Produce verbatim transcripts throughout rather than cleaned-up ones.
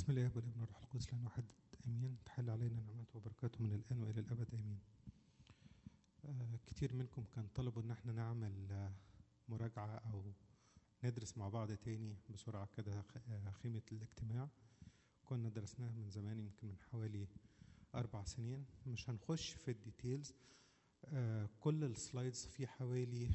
بسم الله والابن والروح القدس لان واحد امين. تحل علينا نعمته وبركاته من الان والى الابد امين. آه كتير منكم كان طلبوا ان احنا نعمل آه مراجعه او ندرس مع بعض تاني بسرعه كده آه خيمه الاجتماع. كنا درسناها من زمان، يمكن من حوالي اربع سنين. مش هنخش في الديتيلز. آه كل السلايدز في حوالي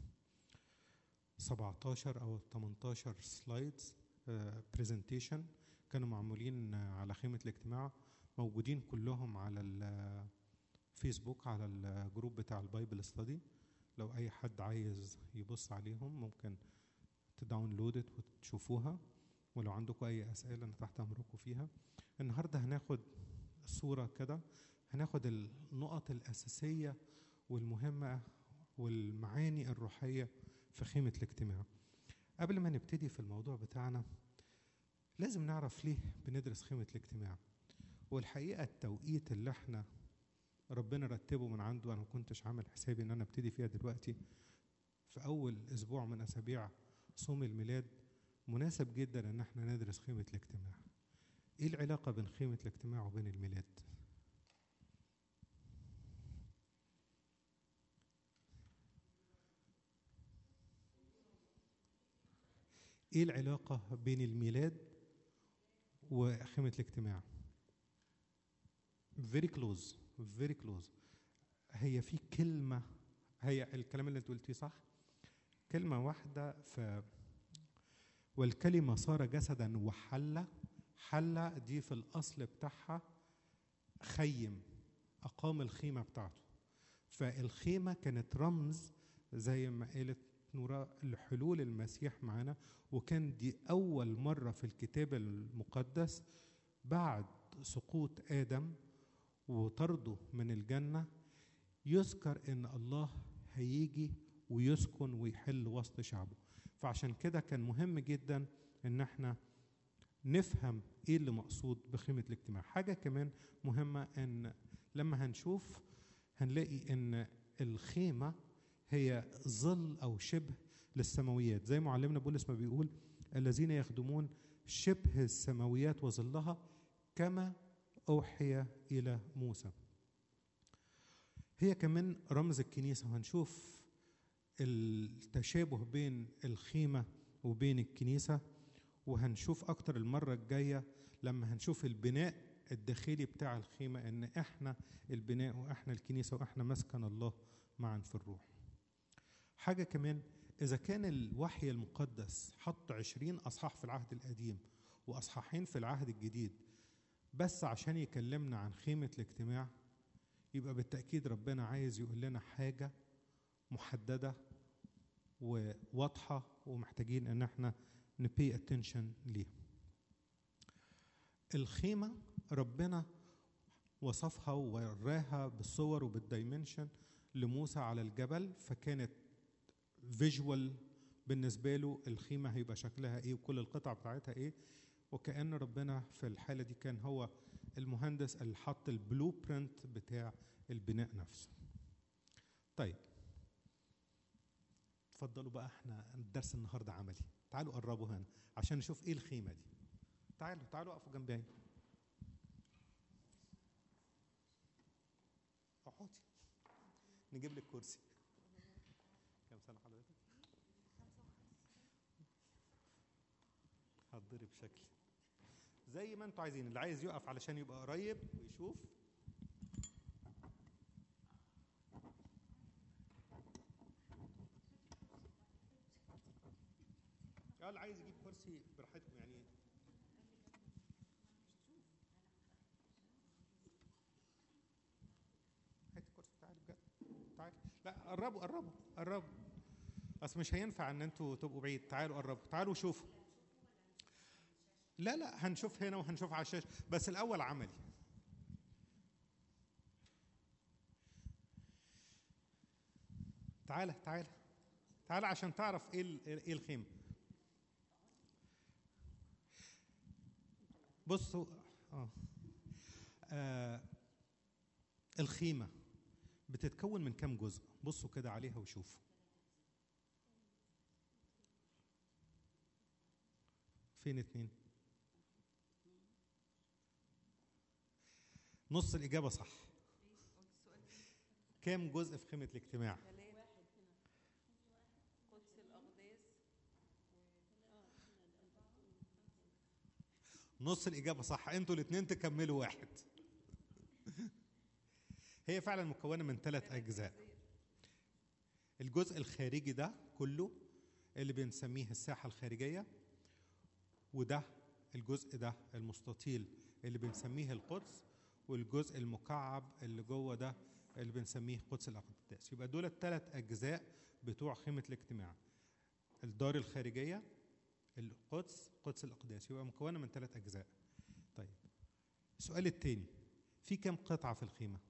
سبعتاشر او تمنتاشر سلايدز برزنتيشن كانوا معمولين على خيمة الاجتماع، موجودين كلهم على الفيسبوك على الجروب بتاع البايبل ستادي. لو اي حد عايز يبص عليهم ممكن تداونلودت وتشوفوها، ولو عندكم اي اسئله انا تحت امركم فيها. النهارده هناخد صوره كده، هناخد النقط الاساسيه والمهمه والمعاني الروحيه في خيمه الاجتماع. قبل ما نبتدي في الموضوع بتاعنا لازم نعرف ليه بندرس خيمة الاجتماع. والحقيقة التوقيت اللي احنا ربنا رتبه من عنده، انا ما كنتش عامل حسابي ان انا ابتدي فيها دلوقتي في اول اسبوع من اسابيع صوم الميلاد، مناسب جدا ان احنا ندرس خيمة الاجتماع. ايه العلاقة بين خيمة الاجتماع وبين الميلاد؟ ايه العلاقة بين الميلاد وخيمة الاجتماع؟ very close very close. هي في كلمة، هي الكلام اللي انت قلتيه صح، كلمة واحدة. ف والكلمة صار جسدا وحل. حل دي في الأصل بتاعها خيم، أقام الخيمة بتاعته. فالخيمة كانت رمز زي ما قالت نورا لحلول المسيح معنا، وكان دي أول مرة في الكتاب المقدس بعد سقوط آدم وطرده من الجنة يذكر ان الله هيجي ويسكن ويحل وسط شعبه. فعشان كده كان مهم جدا ان احنا نفهم ايه اللي مقصود بخيمة الاجتماع. حاجة كمان مهمة ان لما هنشوف هنلاقي ان الخيمة هي ظل او شبه للسماويات، زي معلمنا بولس ما بيقول الذين يخدمون شبه السماويات وظلها كما أوحي إلى موسى. هي كمان رمز الكنيسة، وهنشوف التشابه بين الخيمة وبين الكنيسة، وهنشوف أكتر المرة الجاية لما هنشوف البناء الداخلي بتاع الخيمة إن إحنا البناء وإحنا الكنيسة وإحنا مسكن الله معا في الروح. حاجة كمان، إذا كان الوحي المقدس حط عشرين أصحاح في العهد القديم وأصحاحين في العهد الجديد بس عشان يكلمنا عن خيمة الاجتماع، يبقى بالتأكيد ربنا عايز يقول لنا حاجة محددة وواضحة ومحتاجين ان احنا نبي اتنشن ليها. الخيمة ربنا وصفها ووراها بالصور وبالدايمنشن لموسى على الجبل، فكانت فيجوال بالنسبة له الخيمة هيبقى شكلها ايه وكل القطع بتاعتها ايه، وكأن ربنا في الحالة دي كان هو المهندس اللي حط البلو برنت بتاع البناء نفسه. طيب اتفضلوا بقى، احنا الدرس النهارده عملي. تعالوا قربوا هنا عشان نشوف ايه الخيمة دي. تعالوا تعالوا اقفوا جنبي. اقعدي نجيب لك كرسي. كم سنة حضرتك؟ هتضرب بشكل زي ما انتوا عايزين، اللي عايز يقف علشان يبقى قريب ويشوف. اه اللي عايز يجيب كرسي براحتكم يعني. هات الكرسي، تعالي بجد تعالي. لا قربوا قربوا قربوا، اصل مش هينفع ان انتوا تبقوا بعيد. تعالوا قربوا، تعالوا شوفوا. لا لا هنشوف هنا وهنشوف على الشاشه، بس الاول عملي. تعالى تعالى تعالى عشان تعرف ايه ايه الخيمه. بصوا اه, آه الخيمه بتتكون من كام جزء؟ بصوا كده عليها وشوفوا. فين اتنين؟ نص الإجابة صح. كام جزء في خيمة الاجتماع؟ نص الإجابة صح، انتوا الاثنين تكملوا واحد. هي فعلا مكونة من ثلاث أجزاء. الجزء الخارجي ده كله اللي بنسميه الساحة الخارجية، وده الجزء ده المستطيل اللي بنسميه القدس، والجزء المكعب اللي جوه ده اللي بنسميه قدس الأقداس. يبقى دول الثلاث أجزاء بتوع خيمة الاجتماع: الدار الخارجية، القدس، قدس الأقداس. يبقى مكونة من ثلاث أجزاء. طيب السؤال الثاني، في كم قطعة في الخيمة؟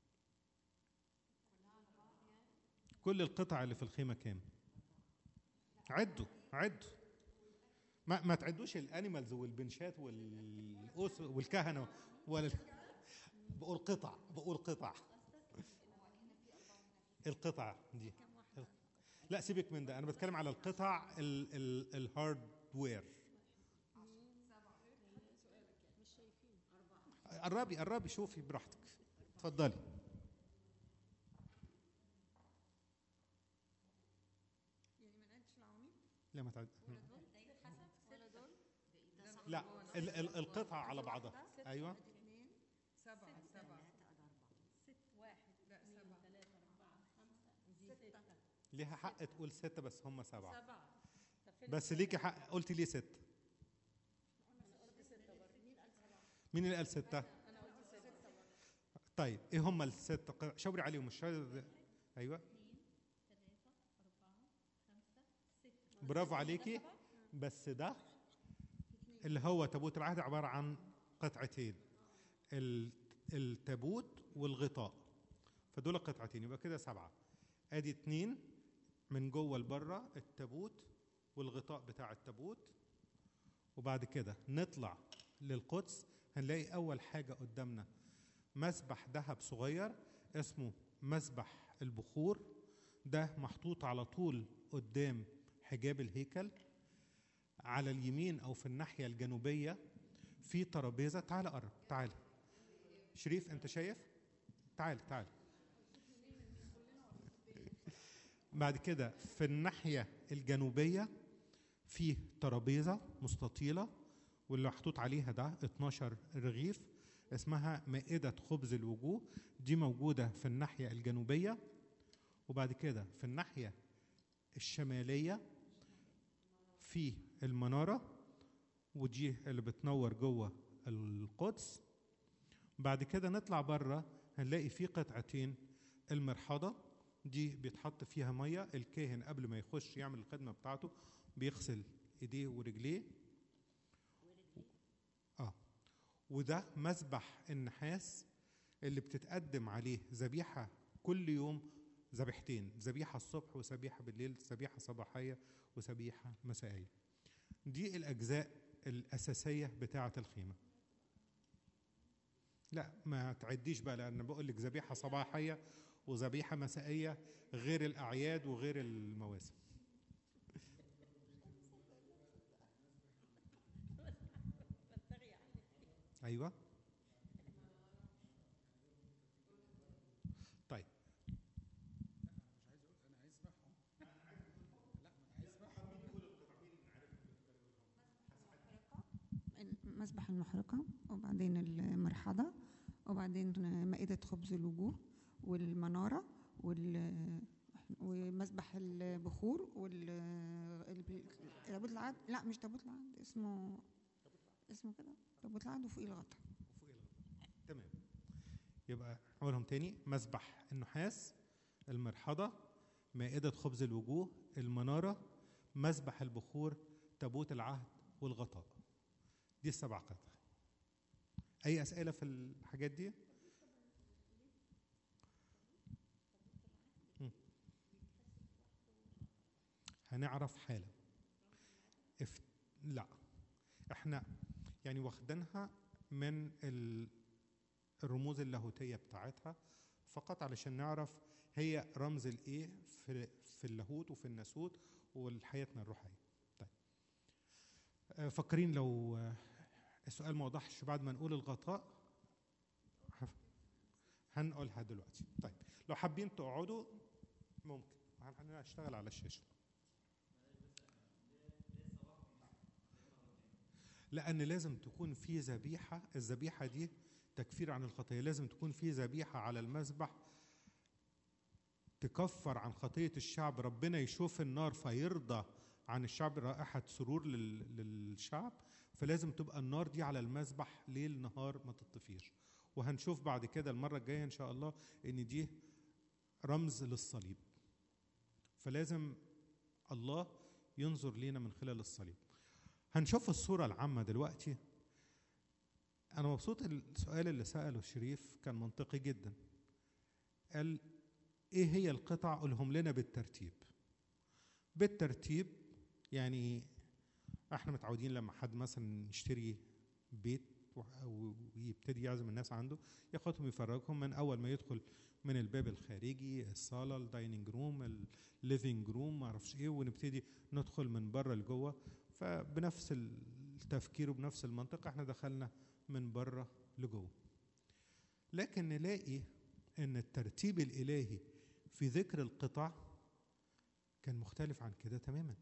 كل القطع اللي في الخيمة كام؟ عدوا عدوا، ما, ما تعدوش الانيمالز والبنشات والأس والكهنة ولا بقول قطع، بقول قطع القطع دي. لا سيبك من ده، انا بتكلم على القطع الهاردوير. قربي قربي شوفي براحتك، اتفضلي. لا ما تعد. لا ال ال القطعة على بعضها. ايوه سبعة سبعة ست واحد لا سبعة ثلاثة أربعة خمسة ستة. ليها حق تقول ستة بس هم سبعة. سبعة بس ليكي حق، قلتي ليه ستة؟ مين اللي قال ستة؟ أنا قلت ستة. طيب ايه هم الست قطع؟ شاوري عليهم مش شاوري. ايوه برافو عليكي. بس ده اللي هو تابوت العهد عبارة عن قطعتين، التابوت والغطاء، فدول قطعتين، يبقى كده سبعة. ادي اتنين من جوه لبره، التابوت والغطاء بتاع التابوت. وبعد كده نطلع للقدس، هنلاقي اول حاجة قدامنا مسبح ذهب صغير اسمه مسبح البخور، ده محطوط على طول قدام حجاب الهيكل. على اليمين او في الناحية الجنوبية في ترابيزة. تعال قرب، تعال شريف انت شايف؟ تعال تعال. بعد كده في الناحية الجنوبية في ترابيزة مستطيلة واللي محطوط عليها ده اتناشر رغيف، اسمها مائدة خبز الوجوه، دي موجودة في الناحية الجنوبية. وبعد كده في الناحية الشمالية في المنارة، ودي اللي بتنور جوه القدس. بعد كده نطلع بره هنلاقي في قطعتين، المرحضة دي بيتحط فيها مية، الكاهن قبل ما يخش يعمل الخدمة بتاعته بيغسل ايديه ورجليه. اه وده مسبح النحاس اللي بتتقدم عليه ذبيحة كل يوم، ذبيحتين، ذبيحة الصبح وذبيحة بالليل، ذبيحة صباحية وذبيحة مسائية. دي الأجزاء الأساسية بتاعة الخيمة. لا ما تعديش بقى، لأن بقول لك ذبيحة صباحية وذبيحة مسائية غير الأعياد وغير المواسم. أيوة طيب مسبح المحرقة، وبعدين المرحضة، وبعدين مائدة خبز الوجوه، والمنارة، وال ومسبح البخور، وال تابوت العهد. لا مش تابوت العهد، اسمه اسمه كده تابوت العهد وفوقيه الغطا. وفوقيه الغطا تمام. يبقى نقولهم تاني: مسبح النحاس، المرحضة، مائدة خبز الوجوه، المنارة، مسبح البخور، تابوت العهد، والغطاء. دي السبع قطع. أي أسئلة في الحاجات دي؟ هنعرف حالا. اف... لا احنا يعني واخدينها من الرموز اللاهوتية بتاعتها فقط علشان نعرف هي رمز الايه في في اللاهوت وفي الناسوت والحياتنا الروحية. طيب فاكرين لو السؤال ما وضحش بعد ما نقول الغطاء هنقولها دلوقتي. طيب لو حابين تقعدوا ممكن انا اشتغل على الشاشه. لان لازم تكون في ذبيحه، الذبيحه دي تكفير عن الخطيه، لازم تكون في ذبيحه على المذبح تكفر عن خطيه الشعب، ربنا يشوف النار فيرضى عن الشعب، رائحه سرور للشعب، فلازم تبقى النار دي على المذبح ليل نهار ما تطفيش. وهنشوف بعد كده المره الجايه ان شاء الله ان دي رمز للصليب، فلازم الله ينظر لينا من خلال الصليب. هنشوف الصورة العامة دلوقتي. أنا مبسوط السؤال اللي سأله شريف كان منطقي جدا. قال إيه هي القطع؟ قولهم لنا بالترتيب. بالترتيب يعني احنا متعودين لما حد مثلا يشتري بيت أو يبتدي يعزم الناس عنده ياخدهم يفرجهم من أول ما يدخل من الباب الخارجي، الصالة، الدايننج روم، الليفينج روم، ما اعرفش ايه، ونبتدي ندخل من بره لجوه. فبنفس التفكير وبنفس المنطق احنا دخلنا من بره لجوه. لكن نلاقي ان الترتيب الالهي في ذكر القطع كان مختلف عن كده تماما.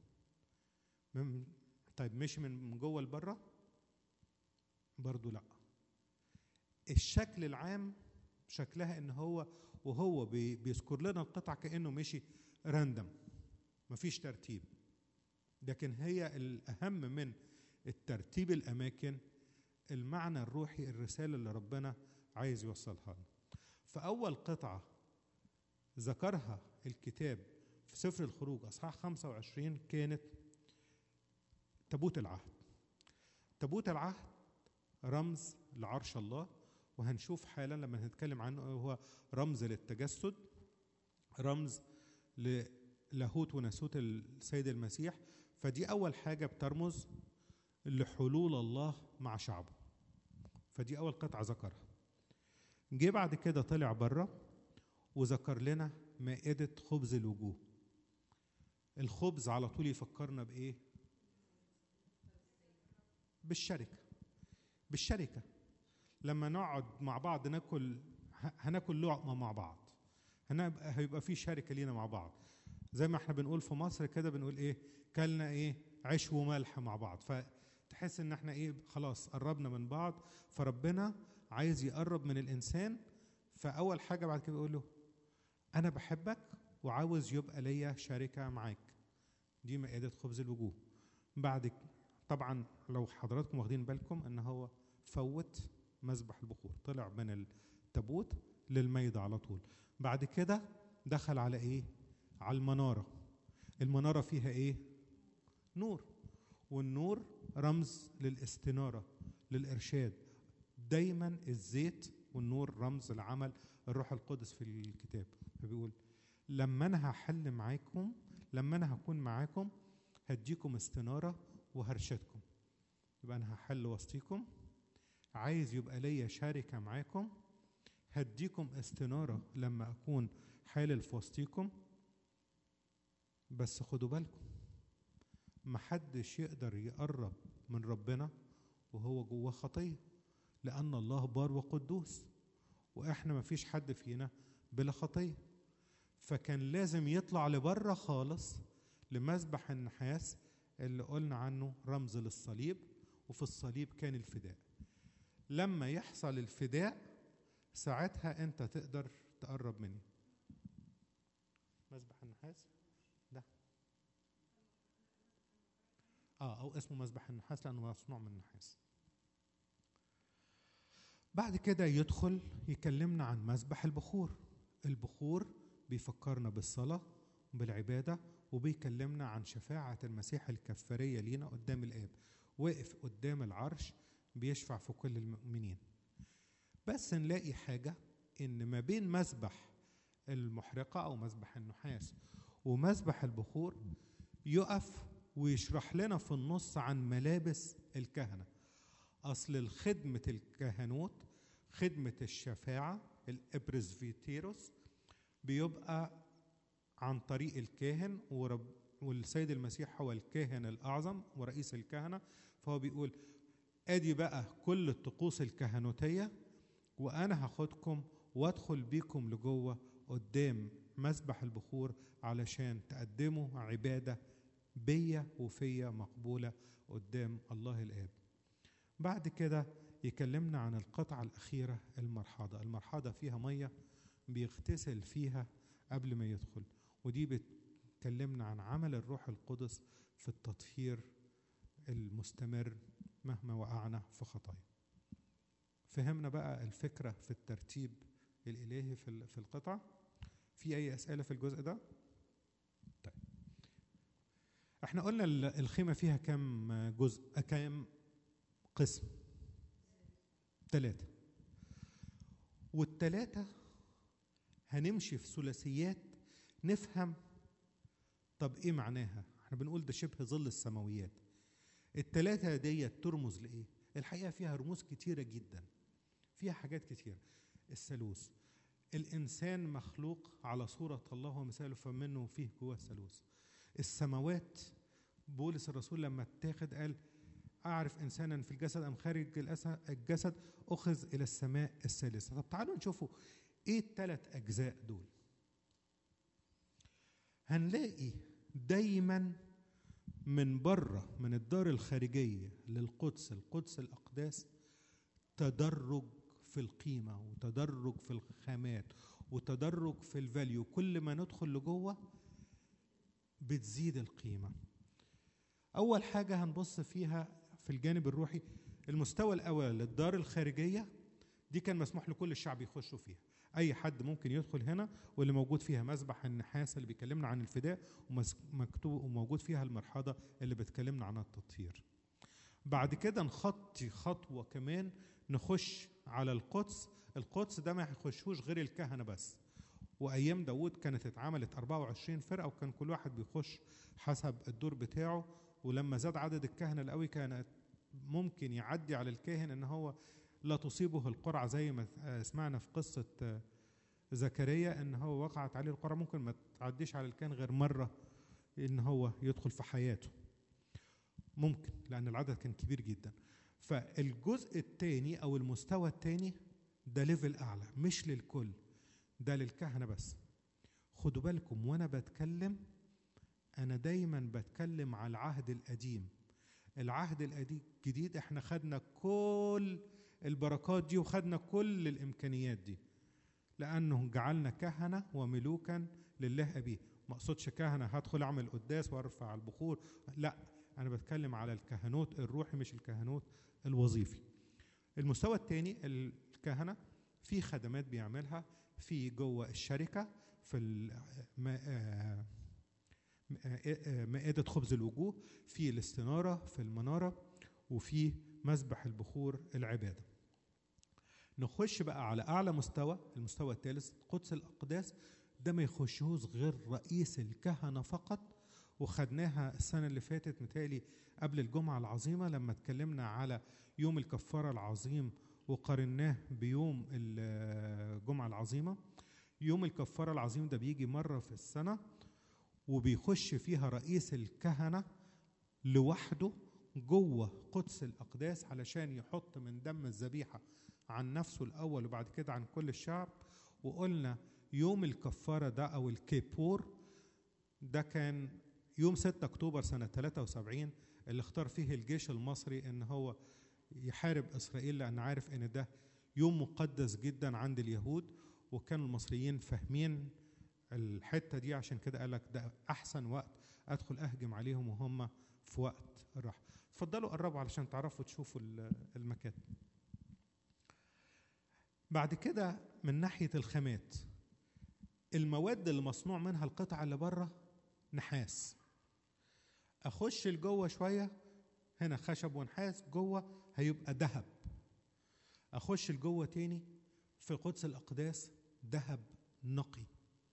طيب مش من جوه لبره؟ برضو لا. الشكل العام شكلها ان هو وهو بيذكر لنا القطع كانه ماشي راندم، مفيش ترتيب. لكن هي الأهم من الترتيب الأماكن المعنى الروحي، الرسالة اللي ربنا عايز يوصلها لنا. فأول قطعة ذكرها الكتاب في سفر الخروج أصحاح خمسة وعشرين كانت تابوت العهد. تابوت العهد رمز لعرش الله، وهنشوف حالا لما هنتكلم عنه هو رمز للتجسد، رمز للاهوت وناسوت السيد المسيح. فدي أول حاجة بترمز لحلول الله مع شعبه، فدي أول قطعة ذكرها. جه بعد كده طلع بره وذكر لنا مائدة خبز الوجوه. الخبز على طول يفكرنا بإيه؟ بالشركة. بالشركة لما نقعد مع بعض ناكل، هناكل لقمة مع بعض، هنبقى هيبقى في شركة لينا مع بعض. زي ما احنا بنقول في مصر كده، بنقول ايه؟ كلنا ايه؟ عيش وملح مع بعض. فتحس ان احنا ايه؟ خلاص قربنا من بعض. فربنا عايز يقرب من الانسان، فاول حاجة بعد كده بيقول له انا بحبك وعاوز يبقى ليا شركة معاك. دي مائدة خبز الوجوه. بعد طبعا لو حضراتكم واخدين بالكم ان هو فوت مذبح البخور، طلع من التابوت للميدة على طول. بعد كده دخل على ايه؟ على المنارة. المنارة فيها ايه؟ نور، والنور رمز للاستنارة، للإرشاد. دايما الزيت والنور رمز لعمل الروح القدس في الكتاب. فبيقول لما انا هحل معاكم، لما انا هكون معاكم هديكم استنارة وهرشدكم. يبقى انا هحل وسطيكم، عايز يبقى ليا شركة معاكم، هديكم استنارة لما اكون حالل في وسطيكم. بس خدوا بالكم، محدش يقدر يقرب من ربنا وهو جوه خطية، لأن الله بار وقدوس، وإحنا مفيش حد فينا بلا خطية. فكان لازم يطلع لبره خالص لمذبح النحاس اللي قلنا عنه رمز للصليب، وفي الصليب كان الفداء. لما يحصل الفداء ساعتها أنت تقدر تقرب مني. مذبح النحاس ده اه او اسمه مذبح النحاس لانه مصنوع من النحاس. بعد كده يدخل يكلمنا عن مذبح البخور. البخور بيفكرنا بالصلاة وبالعبادة، وبيكلمنا عن شفاعة المسيح الكفارية لينا قدام الآب، واقف قدام العرش بيشفع في كل المؤمنين. بس نلاقي حاجة، إن ما بين مذبح المحرقة أو مذبح النحاس ومذبح البخور يقف ويشرح لنا في النص عن ملابس الكهنة. أصل الخدمة الكهنوت، خدمة الشفاعة الإبرزفيتيروس، بيبقى عن طريق الكاهن، ورب والسيد المسيح هو الكاهن الأعظم ورئيس الكهنة. فهو بيقول أدي بقى كل الطقوس الكهنوتية، وأنا هاخدكم وادخل بيكم لجوه قدام مسبح البخور علشان تقدموا عبادة بيا وفيا مقبولة قدام الله الآب. بعد كده يكلمنا عن القطعة الأخيرة، المرحاضة. المرحاضة فيها مية بيغتسل فيها قبل ما يدخل، ودي بتكلمنا عن عمل الروح القدس في التطهير المستمر مهما وقعنا في خطايا. فهمنا بقى الفكرة في الترتيب الإلهي في في القطع. في أي أسئلة في الجزء ده؟ طيب، احنا قلنا الخيمة فيها كم جزء، كم قسم؟ ثلاثة، والثلاثة هنمشي في ثلاثيات نفهم طب ايه معناها. احنا بنقول ده شبه ظل السماويات. الثلاثة دي ترمز لإيه؟ الحقيقة فيها رموز كتيرة جدا، فيها حاجات كتيرة. الثالوث، الإنسان مخلوق على صورة الله ومثاله، فمنه فيه جوه الثالوث. السماوات، بولس الرسول لما اتاخد قال أعرف إنسانا في الجسد أم خارج الجسد أخذ إلى السماء الثالثة. طب تعالوا نشوفوا إيه الثلاث أجزاء دول. هنلاقي دايما من بره، من الدار الخارجية للقدس، القدس الأقداس، تدرج في القيمة وتدرج في الخامات وتدرج في الفاليو. كل ما ندخل لجوه بتزيد القيمة. أول حاجة هنبص فيها في الجانب الروحي، المستوى الأول للدار الخارجية دي كان مسموح لكل الشعب يخشوا فيها، أي حد ممكن يدخل هنا، واللي موجود فيها مسبح النحاس اللي بيكلمنا عن الفداء، ومكتوب وموجود فيها المرحاضة اللي بتكلمنا عن التطهير. بعد كده نخطي خطوة كمان نخش على القدس. القدس ده ما هيخشوش غير الكهنة بس، وأيام داود كانت اتعملت أربعة وعشرين فرقة، وكان كل واحد بيخش حسب الدور بتاعه. ولما زاد عدد الكهنة القوي كانت ممكن يعدي على الكاهن ان هو لا تصيبه القرعة، زي ما سمعنا في قصة زكريا ان هو وقعت عليه القرعة، ممكن ما تعديش على الكاهن غير مرة ان هو يدخل في حياته، ممكن، لأن العدد كان كبير جدا. فالجزء الثاني أو المستوى الثاني ده ليفل أعلى، مش للكل، ده للكهنة بس. خدوا بالكم وأنا بتكلم، أنا دايما بتكلم على العهد القديم. العهد الجديد احنا خدنا كل البركات دي وخدنا كل الإمكانيات دي، لأنه جعلنا كهنة وملوكا لله أبيه. ما أقصدش كهنة هدخل أعمل قداس وأرفع البخور، لا، أنا بتكلم على الكهنوت الروحي مش الكهنوت الوظيفي. المستوى الثاني الكهنة في خدمات بيعملها في جوه الشركة، في مائدة خبز الوجوه، في الاستنارة، في المنارة، وفي مسبح البخور العبادة. نخش بقى على أعلى مستوى، المستوى الثالث، قدس الأقداس. ده ما يخشهوش غير رئيس الكهنة فقط، وخدناها السنة اللي فاتت متهيألي قبل الجمعة العظيمة لما اتكلمنا على يوم الكفارة العظيم وقارناه بيوم الجمعة العظيمة. يوم الكفارة العظيم ده بيجي مرة في السنة، وبيخش فيها رئيس الكهنة لوحده جوه قدس الأقداس علشان يحط من دم الذبيحة عن نفسه الأول وبعد كده عن كل الشعب. وقلنا يوم الكفارة ده أو الكيبور ده كان يوم ستة أكتوبر سنة ثلاثة وسبعين، اللي اختار فيه الجيش المصري ان هو يحارب إسرائيل، لأن عارف ان ده يوم مقدس جدا عند اليهود، وكانوا المصريين فاهمين الحتة دي، عشان كده قال لك ده أحسن وقت أدخل أهجم عليهم وهم في وقت الراحة. اتفضلوا قربوا علشان تعرفوا تشوفوا المكان. بعد كده من ناحية الخامات، المواد اللي مصنوع منها القطعة اللي بره نحاس. أخش لجوه شوية، هنا خشب ونحاس، جوه هيبقى ذهب. أخش لجوه تاني في قدس الأقداس، ذهب نقي.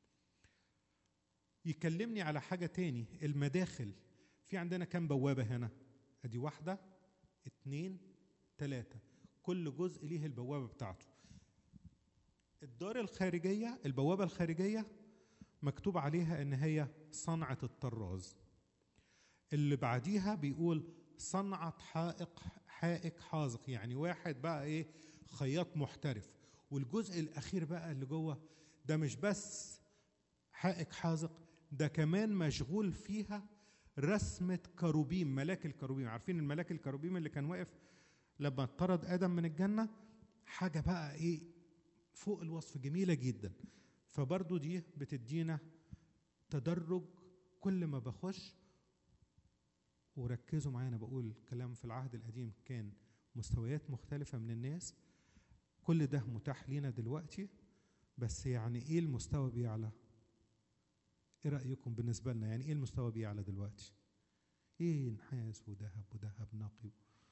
يكلمني على حاجة تاني، المداخل. في عندنا كم بوابة هنا؟ أدي واحدة، اتنين، تلاتة، كل جزء ليه البوابة بتاعته. الدار الخارجية، البوابة الخارجية مكتوب عليها إن هي صنعة الطراز. اللي بعديها بيقول صنعة حائق حائق حاذق، يعني واحد بقى إيه، خياط محترف. والجزء الاخير بقى اللي جوه ده مش بس حائق حاذق، ده كمان مشغول فيها رسمة كروبيم، ملاك الكروبيم. عارفين الملاك الكروبيم اللي كان واقف لما اطرد آدم من الجنة؟ حاجة بقى ايه فوق الوصف، جميلة جدا. فبرضو دي بتدينا تدرج كل ما بخش. وركزوا معايا، انا بقول كلام في العهد القديم كان مستويات مختلفة من الناس، كل ده متاح لينا دلوقتي، بس يعني ايه المستوى بيعلى؟ ايه رأيكم بالنسبة لنا؟ يعني ايه المستوى بيعلى دلوقتي؟ ايه نحاس وذهب وذهب نقي.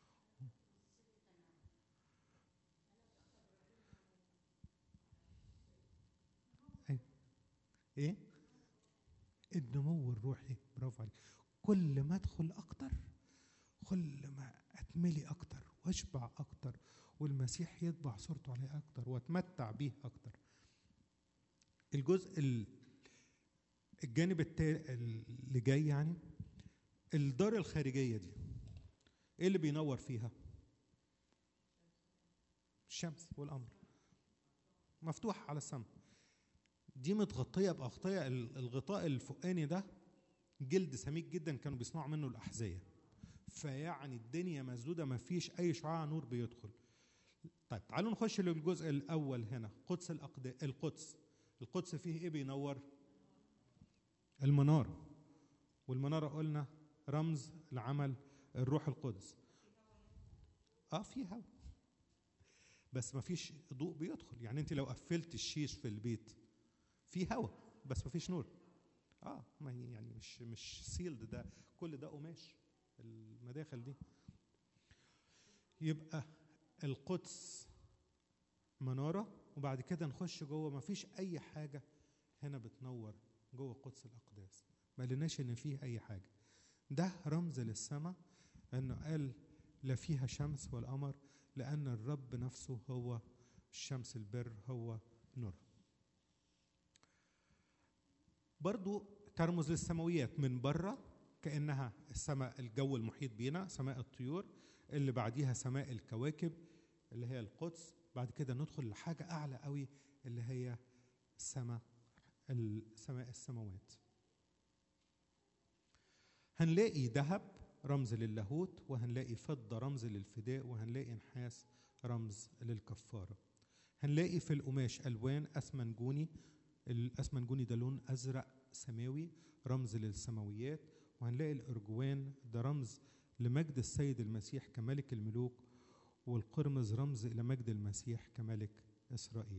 ايه ايه النمو الروحي، برافو عليك. كل ما ادخل اكتر كل ما اتملي اكتر واشبع اكتر، والمسيح يطبع صورته عليه اكتر واتمتع بيه اكتر. الجزء الجانب التالي اللي جاي، يعني الدار الخارجيه دي ايه اللي بينور فيها؟ الشمس والقمر، مفتوحه على السماء. دي متغطيه باغطيه، الغطاء الفوقاني ده جلد سميك جدا كانوا بيصنعوا منه الاحذيه، فيعني الدنيا مسدوده ما فيش اي شعاع نور بيدخل. طيب تعالوا نخش للجزء الاول هنا، قدس الأقداس. القدس القدس فيه ايه بينور؟ المناره. والمناره قلنا رمز لعمل الروح القدس. اه في هواء بس ما فيش ضوء بيدخل. يعني انت لو قفلت الشيش في البيت في هواء بس ما فيش نور. اه ما هي يعني مش مش سيلد، ده كل ده قماش المداخل دي. يبقى القدس مناره، وبعد كده نخش جوه ما فيش اي حاجه هنا بتنور جوه قدس الاقداس، ما لناش ان فيه اي حاجه. ده رمز للسماء، انه قال لا فيها شمس والقمر لان الرب نفسه هو الشمس، البر هو نور. برضو ترمز للسماويات من بره، كأنها السماء، الجو المحيط بينا، سماء الطيور، اللي بعديها سماء الكواكب اللي هي القدس. بعد كده ندخل لحاجة أعلى قوي اللي هي السماء، السماء السماوات. هنلاقي ذهب رمز للاهوت، وهنلاقي فضة رمز للفداء، وهنلاقي نحاس رمز للكفارة. هنلاقي في القماش ألوان أسمنجوني، الأسمنجوني ده لون أزرق سماوي رمز للسماويات، وهنلاقي الأرجوان ده رمز لمجد السيد المسيح كملك الملوك، والقرمز رمز إلى مجد المسيح كملك إسرائيل.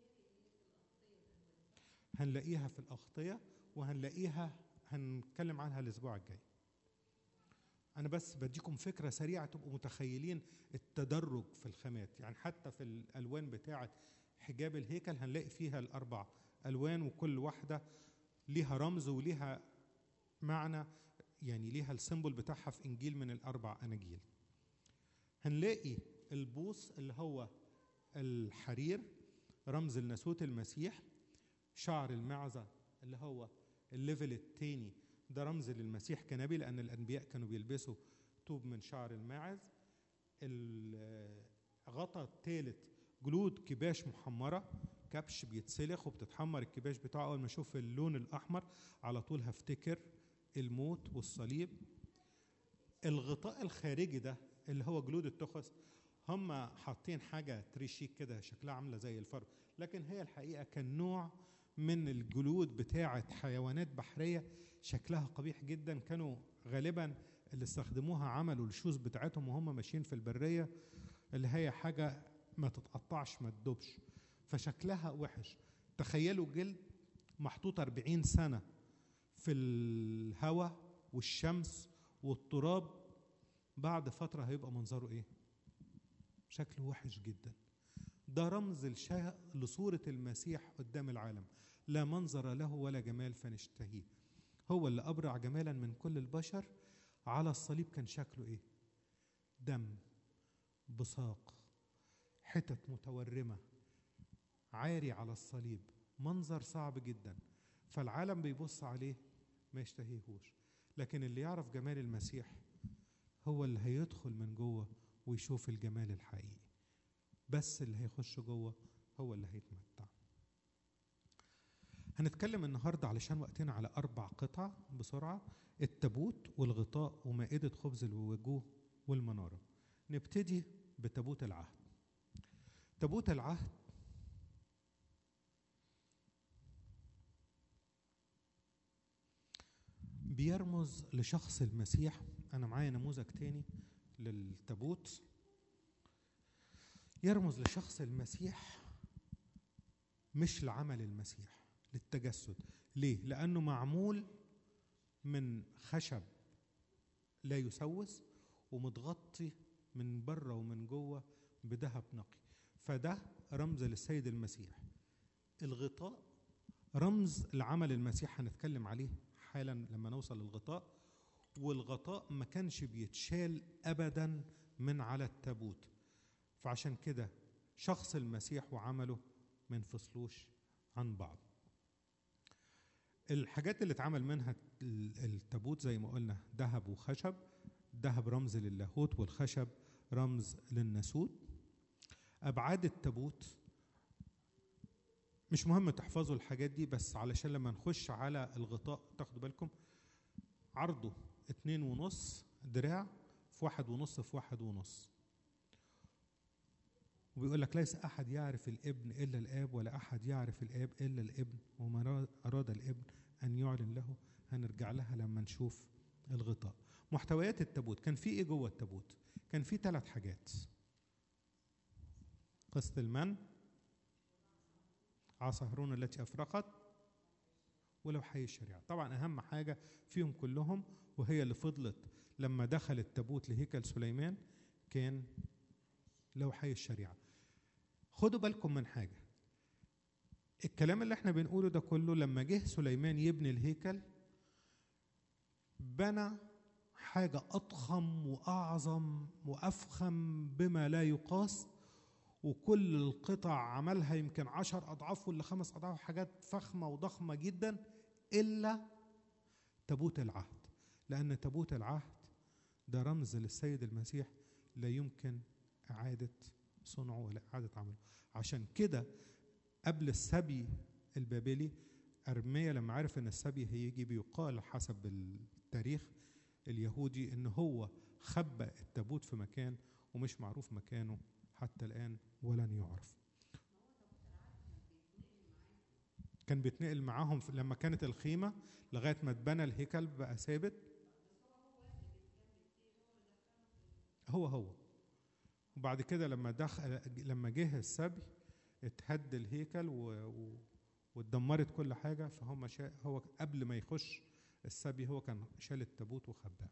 هنلاقيها في الأغطية، وهنلاقيها هنتكلم عنها الأسبوع الجاي. أنا بس بديكم فكرة سريعة تبقوا متخيلين التدرج في الخامات. يعني حتى في الألوان بتاعة حجاب الهيكل هنلاقي فيها الأربع ألوان، وكل واحدة ليها رمز وليها معنى، يعني ليها السيمبل بتاعها في إنجيل من الأربع أناجيل. هنلاقي البوص اللي هو الحرير رمز لناسوت المسيح. شعر المعزة اللي هو الليفل الثاني ده رمز للمسيح كنبي، لأن الأنبياء كانوا بيلبسوا توب من شعر الماعز. الغطاء الثالث جلود كباش محمرة، كبش بيتسلخ وبتتحمر الكباش بتاعه. أول ما أشوف اللون الأحمر على طول هفتكر الموت والصليب. الغطاء الخارجي ده اللي هو جلود التخس، هم حاطين حاجة تريشيك كده شكلها عاملة زي الفرو، لكن هي الحقيقة كان نوع من الجلود بتاعة حيوانات بحرية شكلها قبيح جدا. كانوا غالبا اللي استخدموها عملوا الشوز بتاعتهم وهم ماشيين في البرية، اللي هي حاجة ما تتقطعش ما تدوبش، فشكلها وحش. تخيلوا جلد محطوط أربعين سنة في الهواء والشمس والتراب، بعد فترة هيبقى منظره ايه؟ شكله وحش جدا. ده رمز لصورة المسيح قدام العالم، لا منظر له ولا جمال فنشتهيه. هو اللي أبرع جمالا من كل البشر. على الصليب كان شكله ايه؟ دم، بصاق، حتت متورمة، عاري على الصليب، منظر صعب جدا. فالعالم بيبص عليه ما يشتهيهوش، لكن اللي يعرف جمال المسيح هو اللي هيدخل من جوه ويشوف الجمال الحقيقي. بس اللي هيخش جوه هو اللي هيتمتع. هنتكلم النهارده علشان وقتنا على اربع قطع بسرعه: التابوت والغطاء ومائده خبز الوجوه والمناره. نبتدي بتابوت العهد. تابوت العهد بيرمز لشخص المسيح. انا معايا نموذج تاني للتابوت، يرمز لشخص المسيح مش لعمل المسيح، للتجسد. ليه؟ لأنه معمول من خشب لا يسوس ومتغطي من بره ومن جوه بذهب نقي، فده رمز للسيد المسيح. الغطاء رمز لعمل المسيح، هنتكلم عليه حالا لما نوصل للغطاء. والغطاء ما كانش بيتشال أبدا من على التابوت، فعشان كده شخص المسيح وعمله ما ينفصلوش عن بعض. الحاجات اللي اتعمل منها التابوت زي ما قلنا ذهب وخشب. ذهب رمز للاهوت والخشب رمز للناسوت. أبعاد التابوت مش مهم تحفظوا الحاجات دي، بس علشان لما نخش على الغطاء تاخدوا بالكم. عرضه اتنين ونص دراع في واحد ونص في واحد ونص، وبيقول لك ليس أحد يعرف الابن إلا الآب ولا أحد يعرف الآب إلا الابن وما أراد الابن أن يعلن له. هنرجع لها لما نشوف الغطاء. محتويات التابوت كان في إيه جوه التابوت؟ كان في ثلاث حاجات: قسط المن، عصا هارون التي أفرقت، ولوحي الشريعة. طبعا أهم حاجة فيهم كلهم وهي اللي فضلت لما دخل التابوت لهيكل سليمان كان لوحي الشريعة. خدوا بالكم من حاجة، الكلام اللي احنا بنقوله ده كله لما جه سليمان يبني الهيكل بنى حاجة أضخم وأعظم وأفخم بما لا يقاس، وكل القطع عملها يمكن عشر أضعاف ولا خمس أضعاف، حاجات فخمة وضخمة جدا، إلا تابوت العهد. لأن تابوت العهد ده رمز للسيد المسيح، لا يمكن إعادة صنعه ولا إعادة عمله. عشان كده قبل السبي البابلي أرميا لما عرف أن السبي هيجي بيقال حسب التاريخ اليهودي أنه هو خبأ التابوت في مكان ومش معروف مكانه حتى الآن ولن يعرف. كان بيتنقل معاهم لما كانت الخيمة لغاية ما اتبنى الهيكل بقى ثابت. هو هو وبعد كده لما دخل لما جه السبي اتهد الهيكل و... و... واتدمرت كل حاجة. فهم شا... هو قبل ما يخش السبي هو كان شال التابوت وخباه.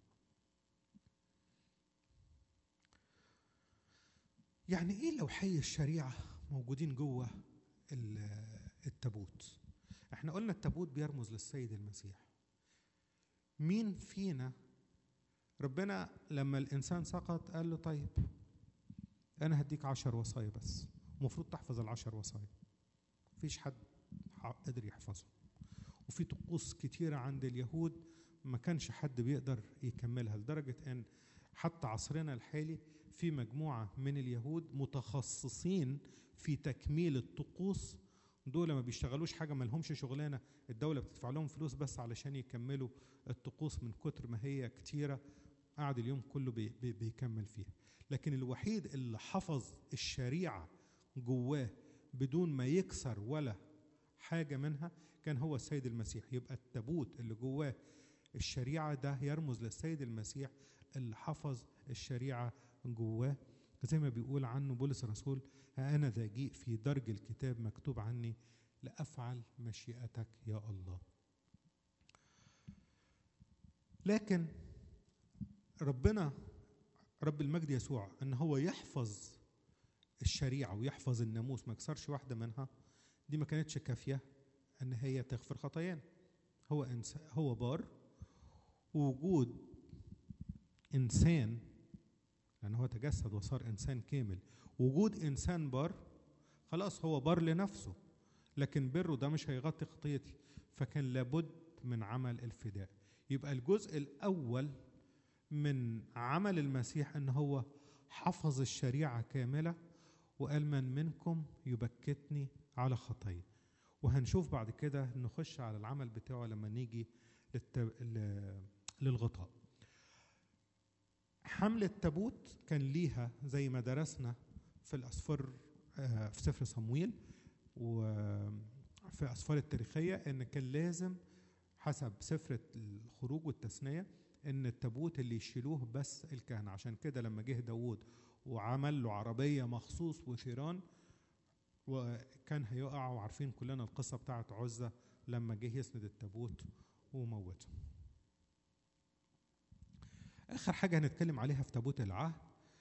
يعني ايه لوحي الشريعة موجودين جوه التابوت؟ احنا قلنا التابوت بيرمز للسيد المسيح. مين فينا ربنا لما الانسان سقط قال له طيب انا هديك عشر وصايا بس، المفروض تحفظ العشر وصايا. مفيش حد قادر يحفظهم، وفي طقوس كتيرة عند اليهود ما كانش حد بيقدر يكملها، لدرجة ان حتى عصرنا الحالي في مجموعة من اليهود متخصصين في تكميل الطقوس. دول ما بيشتغلوش حاجة، ما لهمش شغلانة، الدولة بتدفع لهم فلوس بس علشان يكملوا الطقوس من كتر ما هي كتيرة، قاعد اليوم كله بي بي بيكمل فيها. لكن الوحيد اللي حفظ الشريعة جواه بدون ما يكسر ولا حاجة منها كان هو السيد المسيح. يبقى التابوت اللي جواه الشريعة ده يرمز للسيد المسيح اللي حفظ الشريعة جواه، زي ما بيقول عنه بولس الرسول: ها أنا ذا جيء في درج الكتاب مكتوب عني لأفعل مشيئتك يا الله. لكن ربنا رب المجد يسوع أن هو يحفظ الشريعة ويحفظ الناموس ما يكسرش واحدة منها، دي ما كانتش كافية أن هي تغفر خطايانا. هو إنسان، هو بار، ووجود إنسان لأنه هو تجسد وصار إنسان كامل، وجود إنسان بار خلاص هو بار لنفسه، لكن بره ده مش هيغطي خطيتي، فكان لابد من عمل الفداء. يبقى الجزء الأول من عمل المسيح أن هو حفظ الشريعة كاملة وقال من منكم يبكتني على خطيه. وهنشوف بعد كده نخش على العمل بتاعه لما نيجي للتب... للغطاء. حمل التابوت كان ليها زي ما درسنا في الأسفار في سفر صمويل وفي أسفار التاريخية، إن كان لازم حسب سفر الخروج والتثنية إن التابوت اللي يشيلوه بس الكهنة. عشان كده لما جه داود وعمل له عربية مخصوص وثيران وكان هيقع، وعارفين كلنا القصة بتاعت عزة لما جه يسند التابوت وموته. آخر حاجة هنتكلم عليها في تابوت العهد،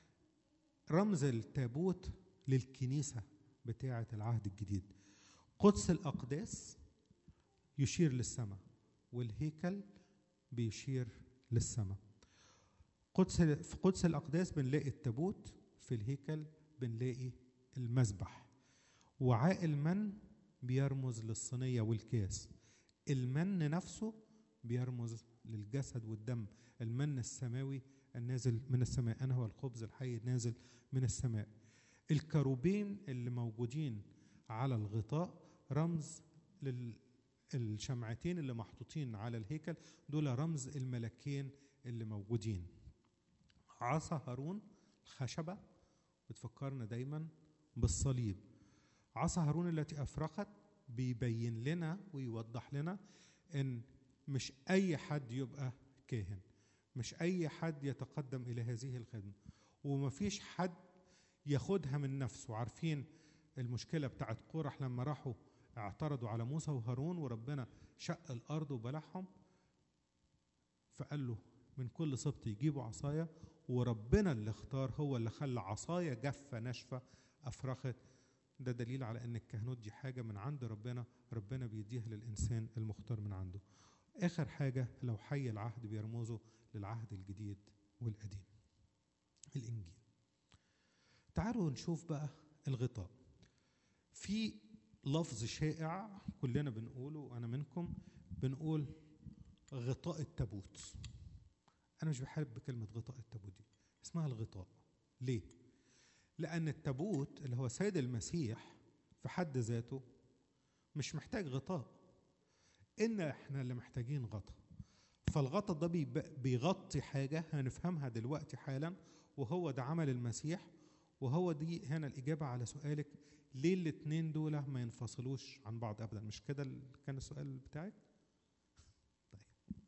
رمز التابوت للكنيسة بتاعة العهد الجديد. قدس الأقداس يشير للسماء، والهيكل بيشير للسماء. قدس في قدس الأقداس بنلاقي التابوت، في الهيكل بنلاقي المذبح. وعاء المن بيرمز للصينية والكاس. المن نفسه بيرمز للجسد والدم، المن السماوي النازل من السماء، أنا هو الخبز الحي النازل من السماء. الكروبين اللي موجودين على الغطاء رمز للشمعتين اللي محطوطين على الهيكل، دول رمز الملكين اللي موجودين. عصا هارون الخشبة بتفكرنا دايما بالصليب. عصا هارون التي أفرقت بيبين لنا ويوضح لنا إن مش أي حد يبقى كاهن، مش أي حد يتقدم إلى هذه الخدمة، ومفيش حد ياخدها من نفسه. عارفين المشكلة بتاعت قورح لما راحوا اعترضوا على موسى وهارون وربنا شق الأرض وبلعهم، فقال له من كل سبط يجيبوا عصاية، وربنا اللي اختار هو اللي خلى عصاية جافة ناشفة أفرخت. ده دليل على أن الكهنوت دي حاجة من عند ربنا، ربنا بيديها للإنسان المختار من عنده. آخر حاجة لو حي العهد بيرمزوا للعهد الجديد والقديم، الإنجيل. تعالوا نشوف بقى الغطاء. في لفظ شائع كلنا بنقوله، وأنا منكم بنقول غطاء التابوت. أنا مش بحب كلمة غطاء التابوت دي، اسمها الغطاء. ليه؟ لأن التابوت اللي هو سيد المسيح في حد ذاته مش محتاج غطاء، إن إحنا اللي محتاجين غطاء. فالغطاء ده بيغطي حاجة هنفهمها دلوقتي حالا، وهو ده عمل المسيح. وهو دي هنا الإجابة على سؤالك ليه الاتنين دول ما ينفصلوش عن بعض أبدا. مش كده كان السؤال بتاعك؟ طيب.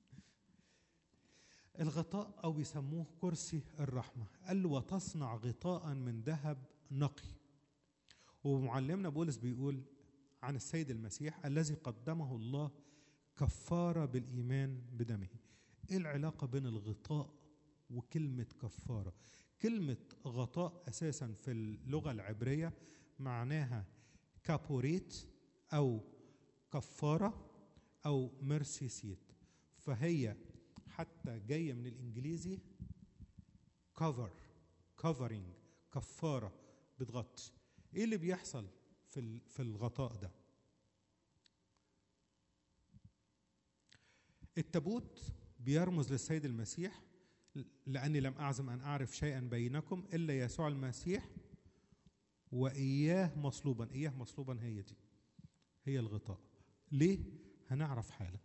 الغطاء أو بيسموه كرسي الرحمة. قال له وتصنع غطاء من ذهب نقي. ومعلمنا بولس بيقول عن السيد المسيح الذي قدمه الله كفارة بالإيمان بدمه. إيه العلاقة بين الغطاء وكلمة كفارة؟ كلمة غطاء أساسا في اللغة العبرية معناها كابوريت أو كفارة أو ميرسي سيت، فهي حتى جاية من الإنجليزي cover covering، كفارة بتغطي. إيه اللي بيحصل في في الغطاء ده؟ التابوت بيرمز للسيد المسيح، لأني لم أعزم أن أعرف شيئا بينكم إلا يسوع المسيح وإياه مصلوبا. إياه مصلوبا هي دي، هي الغطاء. ليه؟ هنعرف حالا.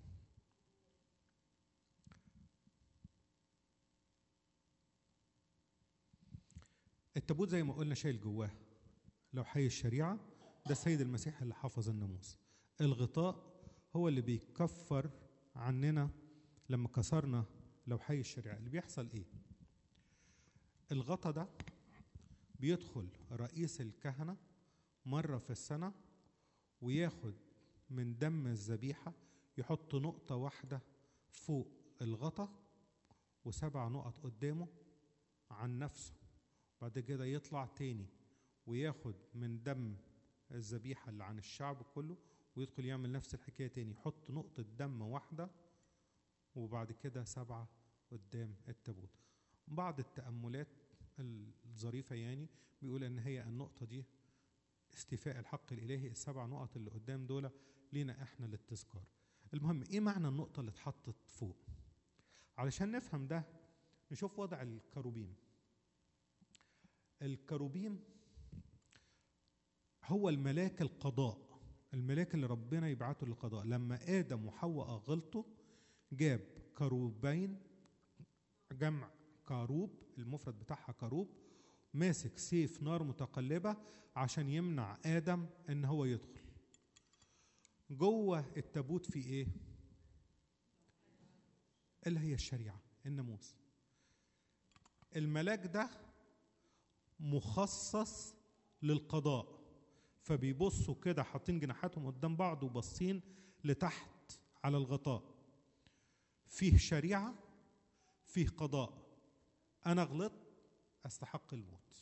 التابوت زي ما قلنا شايل جواه لو حي الشريعة، ده السيد المسيح اللي حفظ الناموس. الغطاء هو اللي بيكفر عننا لما كسرنا لو حي الشريعة. اللي بيحصل ايه؟ الغطاء ده بيدخل رئيس الكهنة مرة في السنة وياخد من دم الذبيحة يحط نقطة واحدة فوق الغطاء وسبع نقط قدامه عن نفسه. بعد كده يطلع تاني وياخد من دم الذبيحة اللي عن الشعب كله ويدخل يعمل نفس الحكاية تاني، يحط نقطة دم واحدة وبعد كده سبعة قدام التابوت. بعض التأملات الظريفة يعني بيقول ان هي النقطة دي استيفاء الحق الإلهي، السبع نقط اللي قدام دول لينا احنا للتذكار. المهم ايه معنى النقطة اللي اتحطت فوق؟ علشان نفهم ده نشوف وضع الكروبيم. الكروبيم هو الملاك القضاء، الملاك اللي ربنا يبعته للقضاء. لما آدم وحواء غلطوا جاب كروبين، جمع كروب المفرد بتاعها كروب، ماسك سيف نار متقلبة عشان يمنع آدم ان هو يدخل. جوه التابوت في ايه؟ اللي هي الشريعة، الناموس. الملاك ده مخصص للقضاء، فبيبصوا كده حاطين جناحاتهم قدام بعض وبصين لتحت على الغطاء. فيه شريعة، فيه قضاء. أنا غلطت أستحق الموت.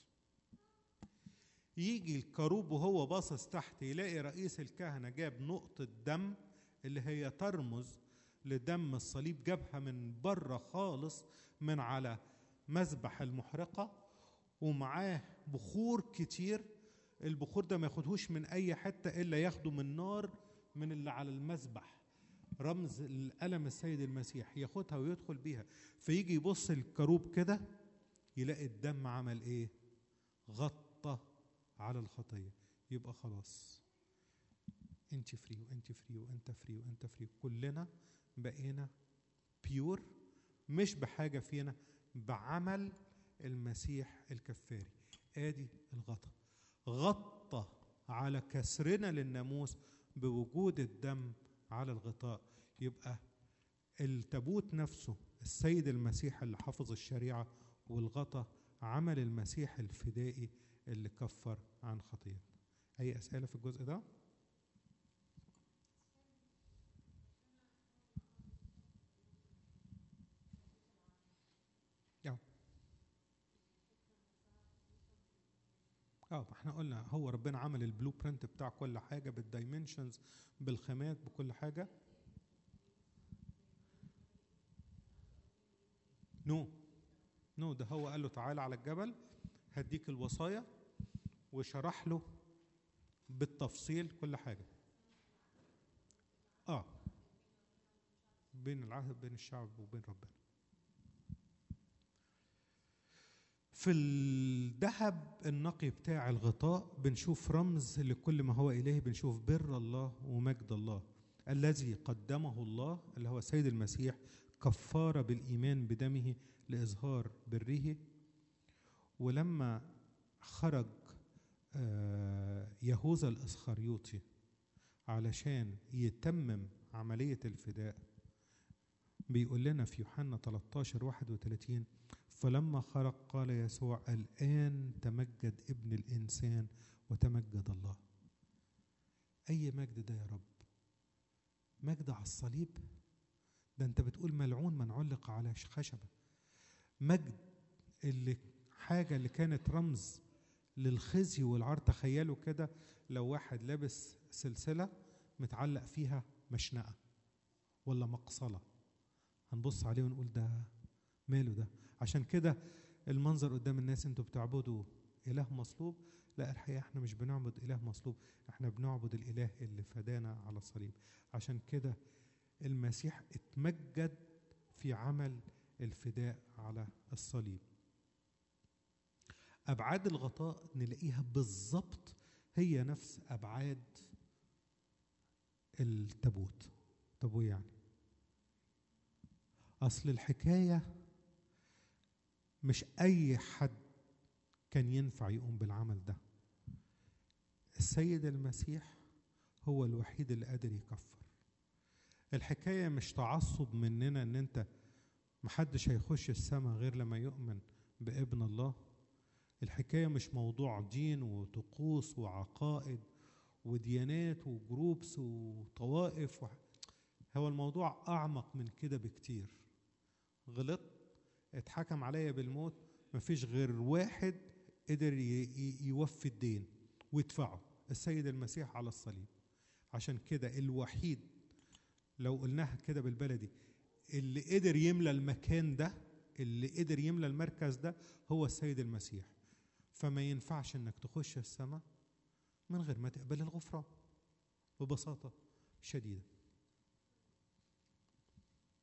يجي الكروب وهو باصص تحت يلاقي رئيس الكهنة جاب نقطة دم اللي هي ترمز لدم الصليب، جابها من بره خالص من على مذبح المحرقة، ومعاه بخور كتير. البخور ده ما ياخدهوش من أي حتة إلا ياخده من نار من اللي على المذبح، رمز الألم السيد المسيح، ياخدها ويدخل بيها. فيجي يبص الكروب كده يلاقي الدم عمل إيه؟ غطى على الخطية. يبقى خلاص انت فري وانت فري وانت فري وانت فري، كلنا بقينا بيور، مش بحاجة فينا، بعمل المسيح الكفاري. ادي الغطى، غطى على كسرنا للناموس بوجود الدم على الغطاء. يبقى التابوت نفسه السيد المسيح اللي حفظ الشريعة، والغطى عمل المسيح الفدائي اللي كفر عن خطيئتنا. أي أسئلة في الجزء ده؟ اه اه احنا قلنا هو ربنا عمل البلو برنت بتاع كل حاجة بالدايمنشنز، بالخامات، بكل حاجة. نو نو ده هو قال له تعالى على الجبل هديك الوصايا، وشرح له بالتفصيل كل حاجة. اه بين العهد بين الشعب وبين ربنا. في الذهب النقي بتاع الغطاء بنشوف رمز لكل ما هو إلهي، بنشوف بر الله ومجد الله الذي قدمه الله اللي هو السيد المسيح كفارة بالإيمان بدمه لإظهار بره. ولما خرج يهوذا الإسخريوطي علشان يتمم عملية الفداء، بيقول لنا في يوحنا ثلاثة عشر واحد وثلاثين: فلما خرج قال يسوع الآن تمجد ابن الإنسان وتمجد الله. أي مجد ده يا رب؟ مجد على الصليب؟ ده أنت بتقول ملعون من علق على خشبة. مجد اللي حاجة اللي كانت رمز للخزي والعار. تخيلوا كده لو واحد لابس سلسلة متعلق فيها مشنقة ولا مقصلة، هنبص عليه ونقول ده ماله ده؟ عشان كده المنظر قدام الناس انتوا بتعبدوا إله مصلوب. لا، الحقيقة احنا مش بنعبد إله مصلوب، احنا بنعبد الإله اللي فدانا على الصليب. عشان كده المسيح اتمجد في عمل الفداء على الصليب. أبعاد الغطاء نلاقيها بالظبط هي نفس أبعاد التابوت. طب وإيه يعني؟ أصل الحكاية مش أي حد كان ينفع يقوم بالعمل ده. السيد المسيح هو الوحيد اللي قادر يكفر. الحكاية مش تعصب مننا ان انت محدش هيخش السماء غير لما يؤمن بابن الله. الحكاية مش موضوع دين وطقوس وعقائد وديانات وجروبس وطوائف و... هو الموضوع أعمق من كده بكتير. غلطت اتحكم عليا بالموت، مفيش غير واحد قدر يوفي الدين ويدفعه، السيد المسيح على الصليب. عشان كده الوحيد لو قلناها كده بالبلدي اللي قدر يملى المكان ده، اللي قدر يملى المركز ده، هو السيد المسيح. فما ينفعش انك تخش السماء من غير ما تقبل الغفران ببساطة شديدة.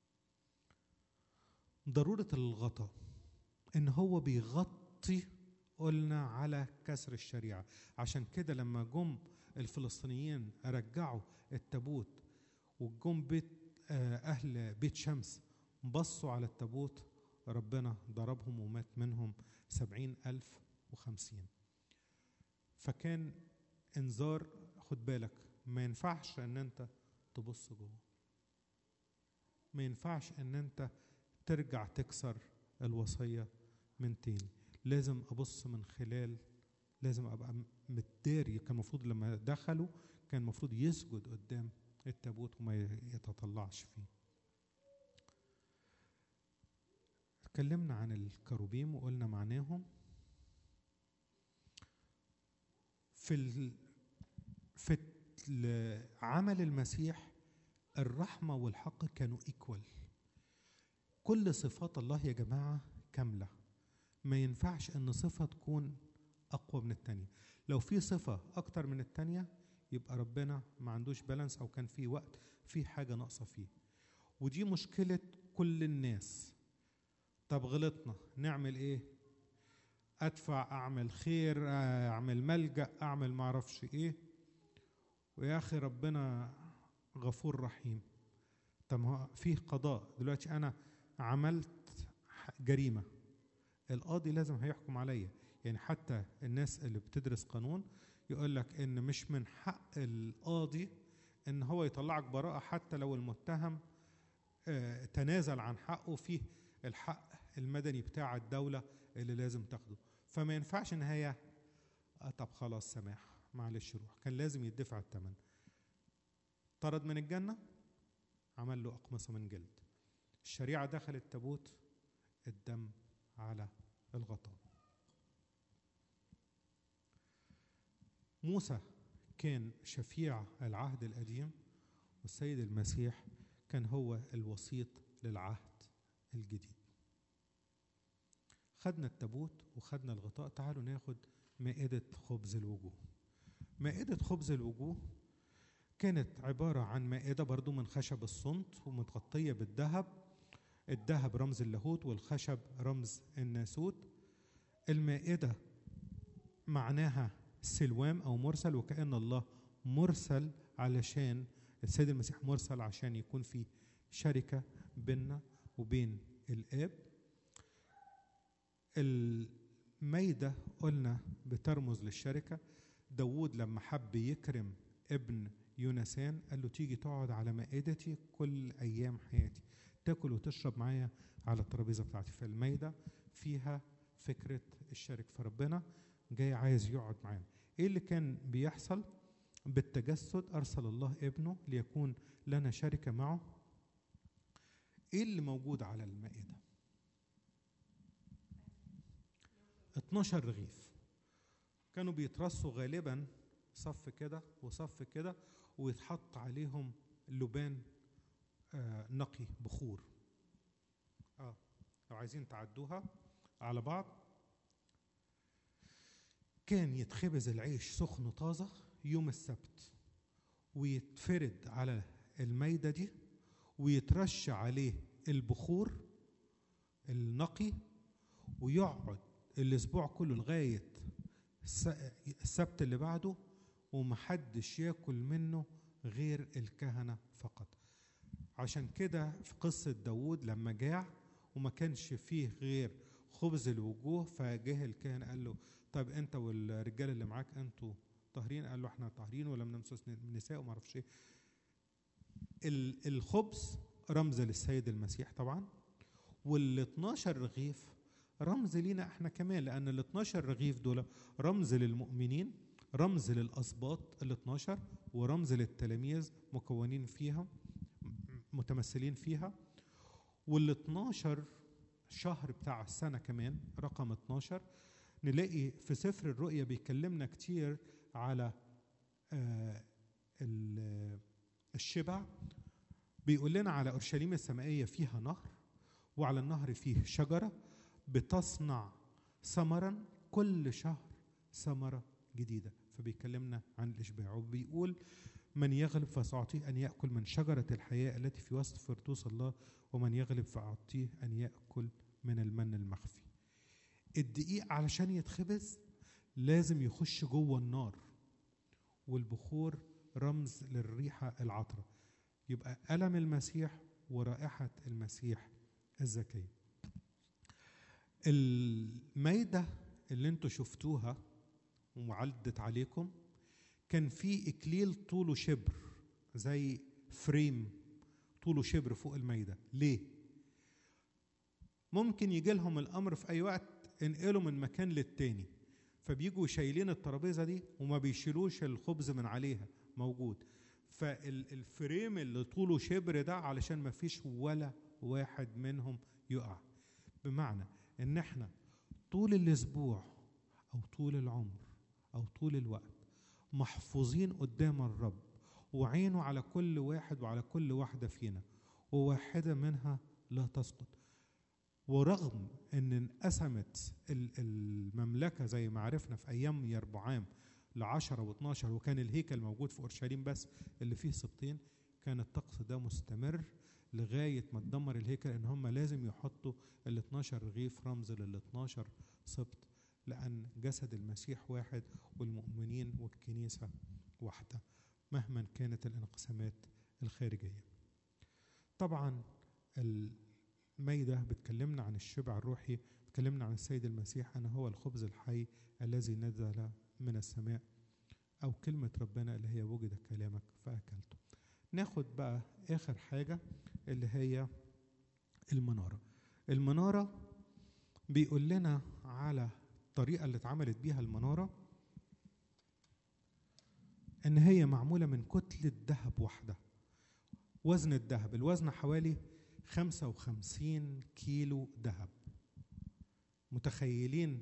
ضرورة الغطاء ان هو بيغطي قلنا على كسر الشريعة. عشان كده لما جم الفلسطينيين رجعوا التابوت وجم بيت أهل بيت شمس بصوا على التابوت، ربنا ضربهم ومات منهم سبعين ألف وخمسين. فكان انذار، خد بالك ما ينفعش ان انت تبص جوه، ما ينفعش ان انت ترجع تكسر الوصية من تاني، لازم ابص من خلال، لازم ابقى متداري. كان المفروض لما دخلوا كان المفروض يسجد قدام التابوت وما يتطلعش فيه. اتكلمنا عن الكروبيم وقلنا معناهم. في ال... في عمل المسيح الرحمة والحق كانوا ايكوال. كل صفات الله يا جماعة كاملة، ما ينفعش ان صفة تكون اقوى من التانية. لو في صفة اكتر من التانية يبقى ربنا ما عندوش بالانس، او كان في وقت في حاجة ناقصة فيه. ودي مشكلة كل الناس. طب غلطنا نعمل ايه؟ ادفع، اعمل خير، اعمل ملجأ، اعمل معرفش ايه، ويا اخي ربنا غفور رحيم. طب ما فيه قضاء دلوقتي، انا عملت جريمة، القاضي لازم هيحكم عليا. يعني حتى الناس اللي بتدرس قانون يقول لك ان مش من حق القاضي ان هو يطلعك براءة حتى لو المتهم اه تنازل عن حقه، فيه الحق المدني بتاع الدولة اللي لازم تاخده. فما ينفعش ان هي اه طب خلاص سماح معلش روح، كان لازم يدفع الثمن. طرد من الجنة، عمل له أقمصة من جلد. الشريعة دخل التابوت، الدم على الغطاء. موسى كان شفيع العهد القديم، والسيد المسيح كان هو الوسيط للعهد الجديد. خدنا التابوت وخدنا الغطاء، تعالوا ناخد مائدة خبز الوجوه. مائدة خبز الوجوه كانت عبارة عن مائدة برضو من خشب الصمت ومتغطية بالذهب. الذهب رمز اللاهوت والخشب رمز الناسوت. المائدة معناها سلوام أو مرسل، وكأن الله مرسل علشان السيد المسيح مرسل عشان يكون في شركة بيننا وبين الآب. المائدة قلنا بترمز للشركة. داود لما حب يكرم ابن يونسان قال له تيجي تقعد على مائدتي كل أيام حياتي، تاكل وتشرب معايا على الترابيزة بتاعتي. فالمائدة فيها فكرة الشرك، فربنا جاي عايز يقعد معانا. ايه اللي كان بيحصل؟ بالتجسد أرسل الله ابنه ليكون لنا شركة معه. ايه اللي موجود على المائدة؟ اتناشر رغيف كانوا بيترصوا غالبا صف كده وصف كده، ويتحط عليهم لبان آه نقي بخور. اه لو عايزين تعدوها على بعض. كان يتخبز العيش سخن طازة يوم السبت، ويتفرد على المائدة دي، ويترش عليه البخور النقي، ويقعد الاسبوع كله لغاية السبت اللي بعده، ومحدش ياكل منه غير الكهنة فقط. عشان كده في قصة داود لما جاع وما كانش فيه غير خبز الوجوه، فجه الكاهن قال له طيب انت والرجال اللي معاك انتوا طاهرين؟ قال له احنا طاهرين ولم نمسس نساء وما اعرفش ايه. الخبز رمز للسيد المسيح طبعا، وال اتناشر رغيف رمز لينا احنا كمان، لان ال اتناشر رغيف دول رمز للمؤمنين، رمز للاسباط ال اتناشر، ورمز للتلاميذ مكونين فيها متمثلين فيها. وال اتناشر شهر بتاع السنه كمان رقم اتناشر. نلاقي في سفر الرؤيا بيكلمنا كتير على آه الشبع. بيقول لنا على اورشليم السمائيه فيها نهر، وعلى النهر فيه شجره بتصنع ثمرا كل شهر ثمره جديده. فبيكلمنا عن الاشباع، وبيقول من يغلب فسأعطيه أن يأكل من شجرة الحياة التي في وسط فردوس الله، ومن يغلب فأعطيه أن يأكل من المن المخفي. الدقيق علشان يتخبز لازم يخش جوه النار، والبخور رمز للريحة العطرة. يبقى ألم المسيح ورائحة المسيح الزكية. المائدة اللي انتوا شفتوها وعدت عليكم كان في إكليل طوله شبر، زي فريم طوله شبر فوق المائدة. ليه؟ ممكن يجي لهم الأمر في أي وقت انقلوا من مكان للتاني، فبيجوا شايلين الترابيزة دي وما بيشيلوش الخبز من عليها، موجود. فالفريم اللي طوله شبر ده علشان ما فيش ولا واحد منهم يقع. بمعنى ان احنا طول الاسبوع او طول العمر او طول الوقت محفوظين قدام الرب، وعينه على كل واحد وعلى كل واحدة فينا، وواحدة منها لا تسقط. ورغم ان انقسمت المملكة زي ما عرفنا في ايام يربعام لعشرة واثناشر، وكان الهيكل موجود في اورشليم بس اللي فيه سبطين، كان الطقس ده مستمر لغاية ما تدمر الهيكل، ان هم لازم يحطوا ال اثناشر رغيف رمز لل اثناشر سبط، لان جسد المسيح واحد والمؤمنين والكنيسة واحدة مهما كانت الانقسامات الخارجية. طبعا المائدة بتكلمنا عن الشبع الروحي، بتكلمنا عن السيد المسيح أنا هو الخبز الحي الذي نزل من السماء، أو كلمة ربنا اللي هي وجد كلامك فأكلته. ناخد بقى آخر حاجة اللي هي المنارة. المنارة بيقول لنا على الطريقة اللي اتعملت بيها المنارة، إن هي معمولة من كتلة ذهب واحدة. وزن الذهب، الوزن حوالي خمسة وخمسين كيلو ذهب. متخيلين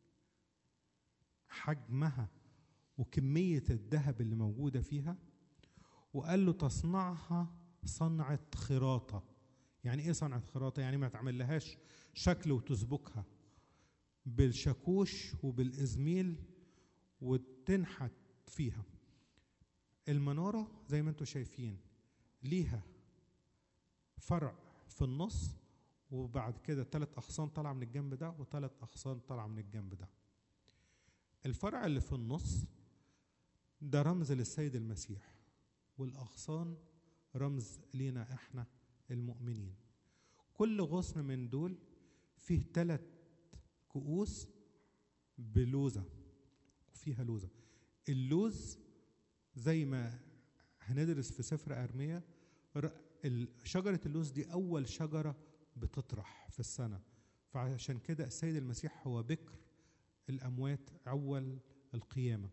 حجمها وكمية الذهب اللي موجودة فيها؟ وقال له تصنعها صنعة خراطة. يعني ايه صنعة خراطة؟ يعني ما تعمل لهاش شكل وتسبكها بالشاكوش وبالإزميل وتنحت فيها. المنارة زي ما انتم شايفين ليها فرع في النص، وبعد كده ثلاث أغصان طالعة من الجنب ده وثلاث أغصان طالعة من الجنب ده. الفرع اللي في النص ده رمز للسيد المسيح، والأغصان رمز لينا احنا المؤمنين. كل غصن من دول فيه ثلاث كؤوس بلوزة وفيها لوزة. اللوز زي ما هندرس في سفر أرميا، شجرة اللوز دي أول شجرة بتطرح في السنة، فعشان كده السيد المسيح هو بكر الأموات أول القيامة.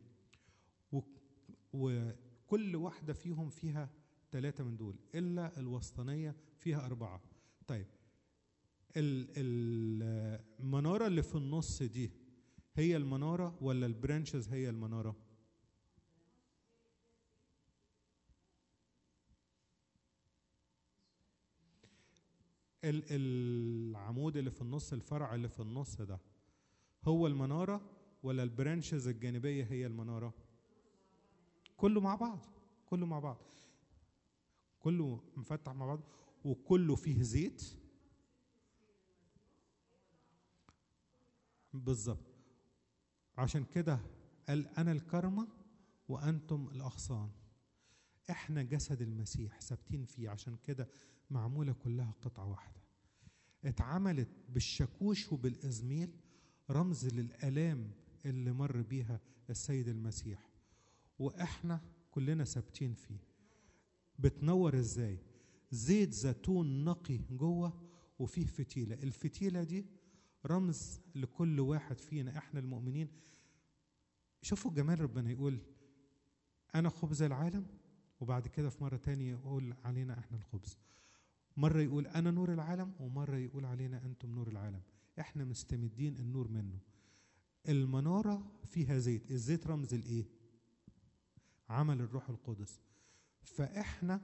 وكل واحدة فيهم فيها ثلاثة من دول، إلا الوسطانية فيها أربعة. طيب المنارة اللي في النص دي هي المنارة ولا البرانشز هي المنارة؟ العمود اللي في النص، الفرع اللي في النص ده هو المنارة ولا البرانشز الجانبية هي المنارة؟ كله مع بعض، كله مع بعض، كله مفتح مع بعض، وكله فيه زيت. بالظبط. عشان كده قال أنا الكرمة وأنتم الأغصان. إحنا جسد المسيح ثابتين فيه، عشان كده معمولة كلها قطعة واحدة. اتعملت بالشاكوش وبالإزميل رمز للآلام اللي مر بيها السيد المسيح، وإحنا كلنا ثابتين فيه. بتنور إزاي؟ زيت زيتون نقي جوه وفيه فتيلة. الفتيلة دي رمز لكل واحد فينا إحنا المؤمنين. شوفوا جمال ربنا، يقول أنا خبز العالم، وبعد كده في مرة تانية يقول علينا إحنا الخبز. مرة يقول أنا نور العالم، ومرة يقول علينا أنتم نور العالم. إحنا مستمدين النور منه. المنارة فيها زيت، الزيت رمز الإيه؟ عمل الروح القدس. فإحنا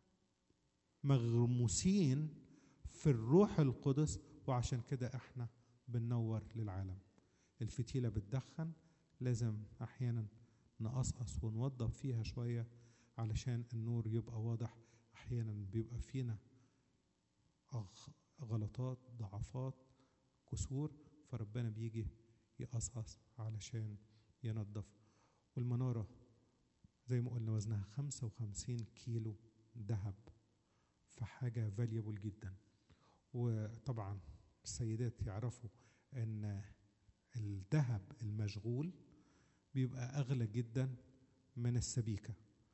مغموسين في الروح القدس، وعشان كده إحنا بننور للعالم. الفتيلة بتدخن، لازم أحيانا نقصقص ونوضب فيها شوية علشان النور يبقى واضح. أحيانا بيبقى فينا غلطات، ضعفات، كسور، فربنا بيجي يقصقص علشان ينظف. والمنارة زي ما قلنا وزنها خمسة وخمسين كيلو ذهب، فحاجة فاليبل جدا. وطبعا السيدات يعرفوا ان الذهب المشغول بيبقى اغلى جدا من السبيكة،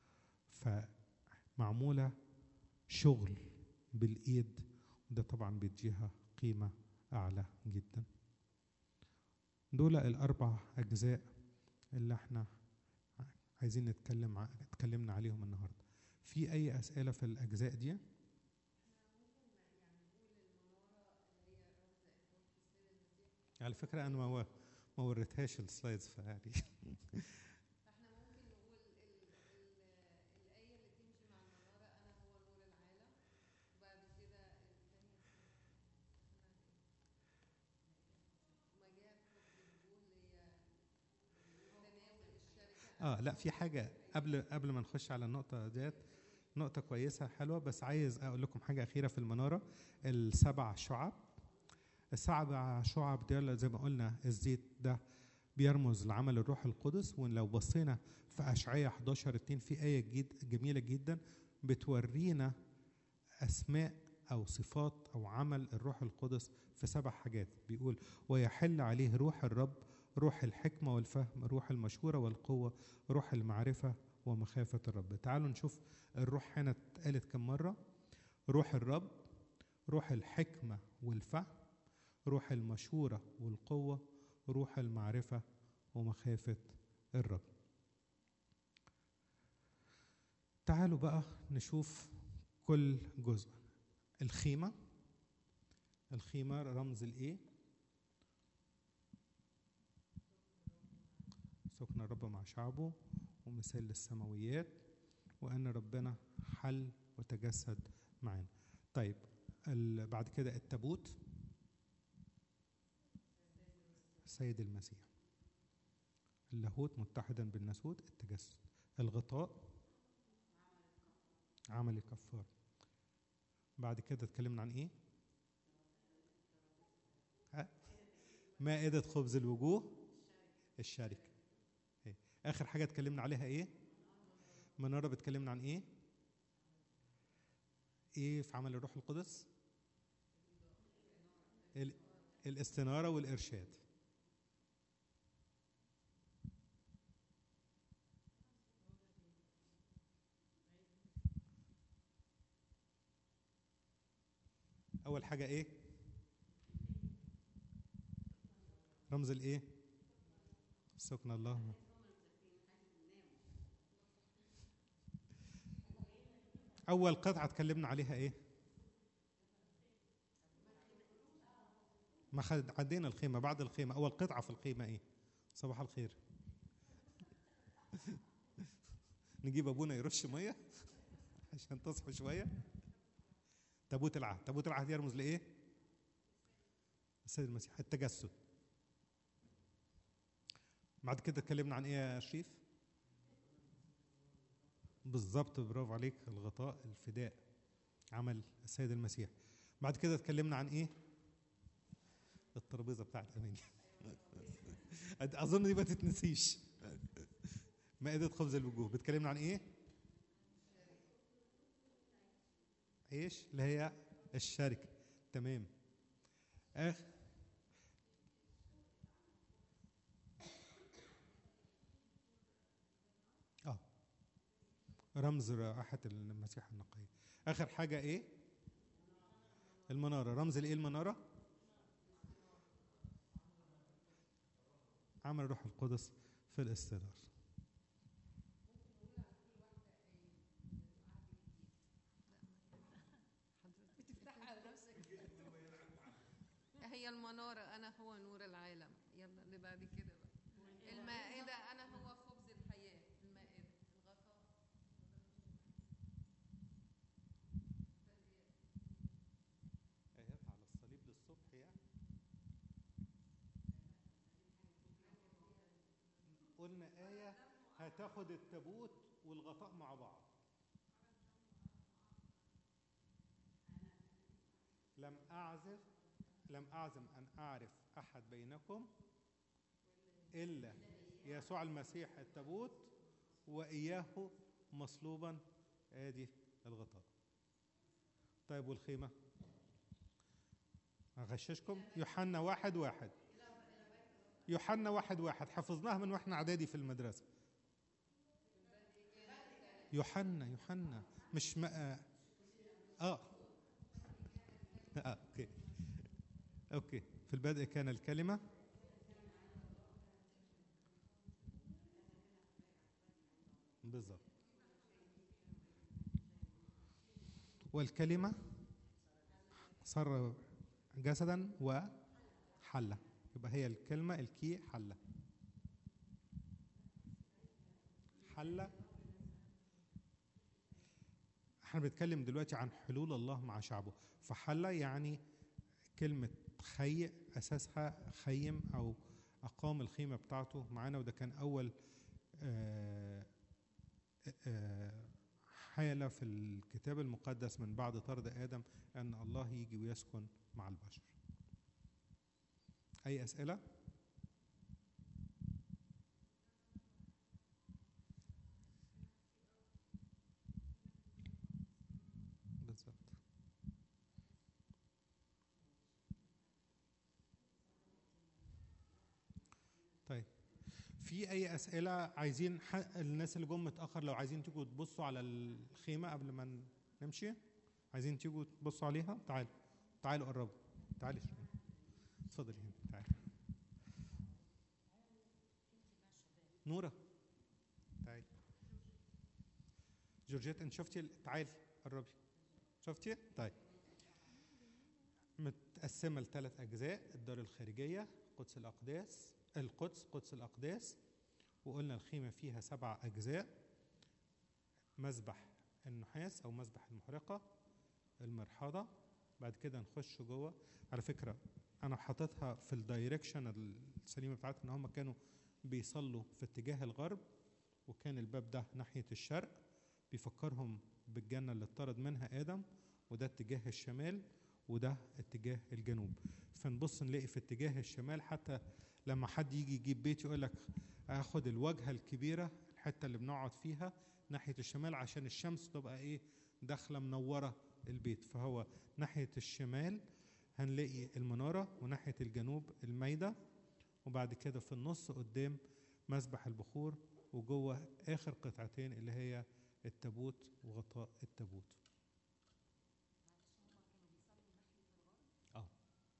فمعمولة شغل بالايد، وده طبعا بيديها قيمة اعلى جدا. دول الاربع اجزاء اللي احنا عايزين نتكلم ع... اتكلمنا عليهم النهارده. في اي اسئله في الاجزاء دي؟ على فكره انا ما ما وريتهاش السلايدز فيعني فاحنا ممكن نقول ال ال الآية اللي تمشي مع المنارة أنا هو نور العالم، وبعد كده الثانية مجاعة خبز الوجوه اللي هي تناول الشركة. اه لا، في حاجه قبل قبل ما نخش على النقطه ديت، نقطه كويسه حلوه، بس عايز اقول لكم حاجه اخيره في المناره. السبع شعب، السبع شعب دي زي ما قلنا الزيت ده بيرمز لعمل الروح القدس. ولو بصينا في اشعياء حداشر اتنين في ايه جد جميله جدا بتورينا اسماء او صفات او عمل الروح القدس في سبع حاجات. بيقول ويحل عليه روح الرب، روح الحكمه والفهم، روح المشوره والقوه، روح المعرفه ومخافه الرب. تعالوا نشوف الروح هنا اتقالت كم مره. روح الرب، روح الحكمه والفهم، روح المشوره والقوه، روح المعرفه ومخافه الرب. تعالوا بقى نشوف كل جزء. الخيمة، الخيمة رمز الايه؟ سكن الرب مع شعبه ومثال للسماويات، وأن ربنا حل وتجسد معنا. طيب بعد كده التابوت، السيد المسيح، اللاهوت متحدا بالناسوت، التجسد. الغطاء عمل الكفار. بعد كده اتكلمنا عن ايه؟ ها؟ مائدة خبز الوجوه، الشركة. اخر حاجة اتكلمنا عليها ايه؟ منارة. بتكلمنا عن ايه؟ ايه في عمل الروح القدس؟ الاستنارة والارشاد. اول حاجة ايه؟ رمز الايه؟ سكن الله. اول قطعة اتكلمنا عليها ايه؟ ما عدينا الخيمة. بعد الخيمة اول قطعة في الخيمة ايه؟ صباح الخير. نجيب ابونا يرش مية عشان تصحوا شوية. تابوت العهد. تابوت العهد يرمز لايه؟ السيد المسيح، التجسد. بعد كده اتكلمنا عن ايه يا شريف؟ بالظبط، برافو عليك، الغطاء، الفداء، عمل السيد المسيح. بعد كده اتكلمنا عن ايه؟ الترابيزه بتاعت امين اظن دي ما تتنسيش. مائدة خبز الوجوه. بتكلمنا عن ايه؟ ايش اللي هي الشركه. تمام. اخ اه رمز رائحه المسيح النقيه. اخر حاجه ايه؟ المناره. رمز الايه المناره؟ عمل الروح القدس في الاستدار. هي المنارة أنا هو نور العالم. يلا اللي بعد كده بقى. المائدة أنا هو خبز الحياة. المائدة. الغطاء آيات على الصليب للصبح. يا قلنا آية هتاخد التابوت والغطاء مع بعض. لم أعزف لم أعزم أن أعرف أحد بينكم إلا يسوع المسيح التابوت وإياه مصلوبا. آدي الغطاء. طيب والخيمة؟ أغششكم يوحنا واحد واحد يوحنا واحد واحد حفظناها من واحنا اعدادي في المدرسة. يوحنا يوحنا مش ما اه, آه. اوكي اوكي في البدء كان الكلمة بالظبط، والكلمة صار جسدا وحلة. يبقى هي الكلمة الكي حلة حلة. احنا بنتكلم دلوقتي عن حلول الله مع شعبه، فحلة يعني كلمة خي أساسها خيم أو أقام الخيمة بتاعته معانا. وده كان أول آه آه حالة في الكتاب المقدس من بعد طرد آدم أن الله يجي ويسكن مع البشر. أي أسئلة؟ بالظبط. طيب في أي أسئلة؟ عايزين الناس اللي جم متأخر لو عايزين تيجوا تبصوا على الخيمة قبل ما نمشي، عايزين تيجوا تبصوا عليها؟ تعالوا تعالوا قربوا، تعالي شوية، اتفضلي هنا، تعالي. نورة تعالي. جورجيت انت شفتي؟ تعالي قربي. شفتي؟ طيب متقسمة لثلاث أجزاء: الدار الخارجية، قدس الأقداس، القدس قدس الأقداس. وقلنا الخيمة فيها سبع أجزاء: مذبح النحاس أو مذبح المحرقة، المرحاضة. بعد كده نخش جوه. على فكرة أنا حاططها في الدايركشن السليمة بتاعتها إن هم كانوا بيصلوا في اتجاه الغرب، وكان الباب ده ناحية الشرق بيفكرهم بالجنة اللي اتطرد منها آدم، وده اتجاه الشمال وده اتجاه الجنوب. فنبص نلاقي في اتجاه الشمال، حتى لما حد يجي يجيب بيت يقول لك اخد الواجهة الكبيرة الحتة اللي بنقعد فيها ناحية الشمال عشان الشمس تبقى ايه داخلة منورة البيت. فهو ناحية الشمال هنلاقي المنارة، وناحية الجنوب المايدة، وبعد كده في النص قدام مذبح البخور، وجوه آخر قطعتين اللي هي التابوت وغطاء التابوت. اه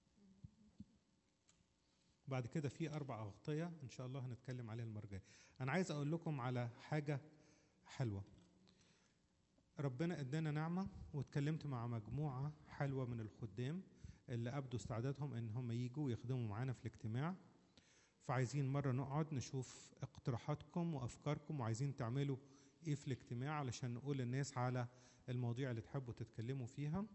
بعد كده في أربع أغطية إن شاء الله هنتكلم عليها المرة الجاية. أنا عايز أقول لكم على حاجة حلوة. ربنا ادانا نعمة، واتكلمت مع مجموعة حلوة من الخدام اللي أبدوا استعدادهم إن هم يجوا ويخدموا معانا في الاجتماع. فعايزين مرة نقعد نشوف اقتراحاتكم وأفكاركم، وعايزين تعملوا إيه في الاجتماع علشان نقول للناس على المواضيع اللي تحبوا تتكلموا فيها.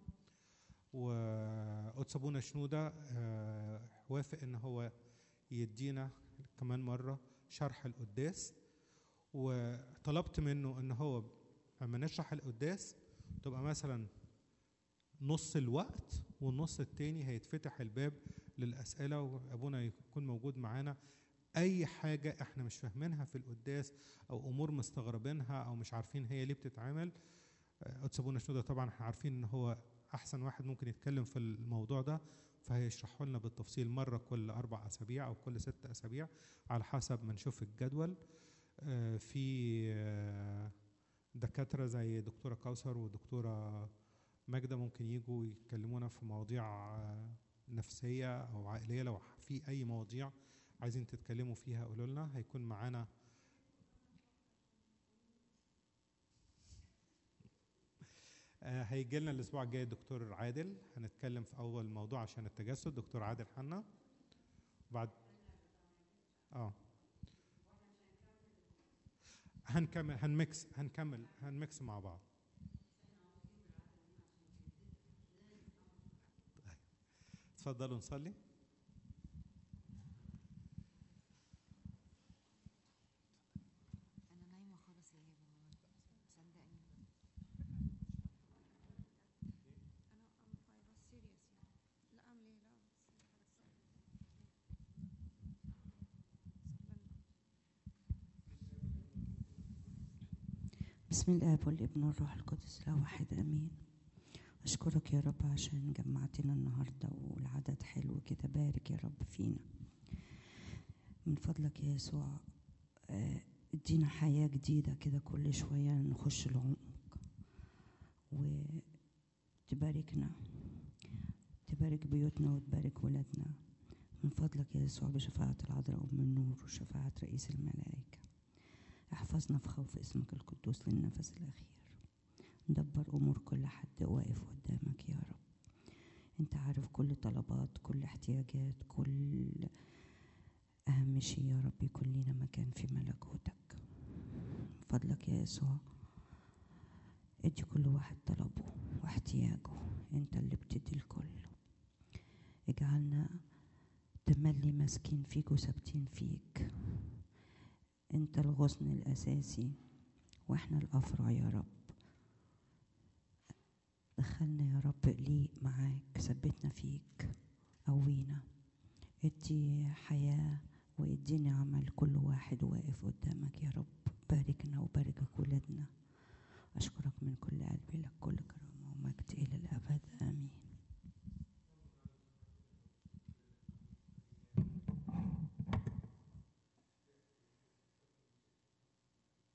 وقدس أبونا شنودة وافق إن هو يدينا كمان مرة شرح القداس، وطلبت منه إن هو لما نشرح القداس تبقى مثلا نص الوقت، والنص التاني هيتفتح الباب للأسئلة، وأبونا يكون موجود معانا. أي حاجة إحنا مش فاهمينها في القداس أو أمور مستغربينها أو مش عارفين هي ليه بتتعمل، قدس أبونا شنودة طبعا احنا عارفين إن هو أحسن واحد ممكن يتكلم في الموضوع ده، فهيشرحه لنا بالتفصيل مرة كل أربع أسابيع أو كل ست أسابيع على حسب ما نشوف الجدول. في دكاترة زي دكتورة كوثر ودكتورة ماجدة ممكن يجوا يتكلمونا في مواضيع نفسية أو عائلية. لو في أي مواضيع عايزين تتكلموا فيها قولوا لنا. هيكون معانا هيجي لنا الأسبوع الجاي الدكتور عادل، هنتكلم في أول موضوع عشان التجسد، دكتور عادل حنا. بعد اه هنكمل هنمكس هنكمل هنمكس مع بعض. اتفضلوا نصلي. انا نايمه خالص يا هبه، صدقني. انا ام فايروس سيريس يعني. لا اعمل ايه؟ لا بسم الآب والابن والروح القدس لا واحد امين. اشكرك يا رب عشان جمعتنا النهارده والعدد حلو كده. بارك يا رب فينا من فضلك يا يسوع. آه، ادينا حياة جديدة كده كل شوية نخش العمق وتباركنا، تبارك بيوتنا وتبارك ولادنا من فضلك يا يسوع بشفاعة العذراء أم النور وشفاعة رئيس الملائكة. احفظنا في خوف اسمك القدوس للنفس الأخير. دبر أمور كل حد واقف قدامك يا رب. انت عارف كل طلبات، كل احتياجات، كل أهم شيء يا رب يكون لنا مكان في ملكوتك. من فضلك يا يسوع ادي كل واحد طلبه واحتياجه، انت اللي بتدي الكل. اجعلنا تملي ماسكين فيك وثابتين فيك. انت الغصن الأساسي واحنا الأفرع يا رب. دخلنا يا رب ليه معاك، ثبتنا فيك، قوينا، ادي حياة وادي نعمة لكل واحد واقف قدامك يا رب.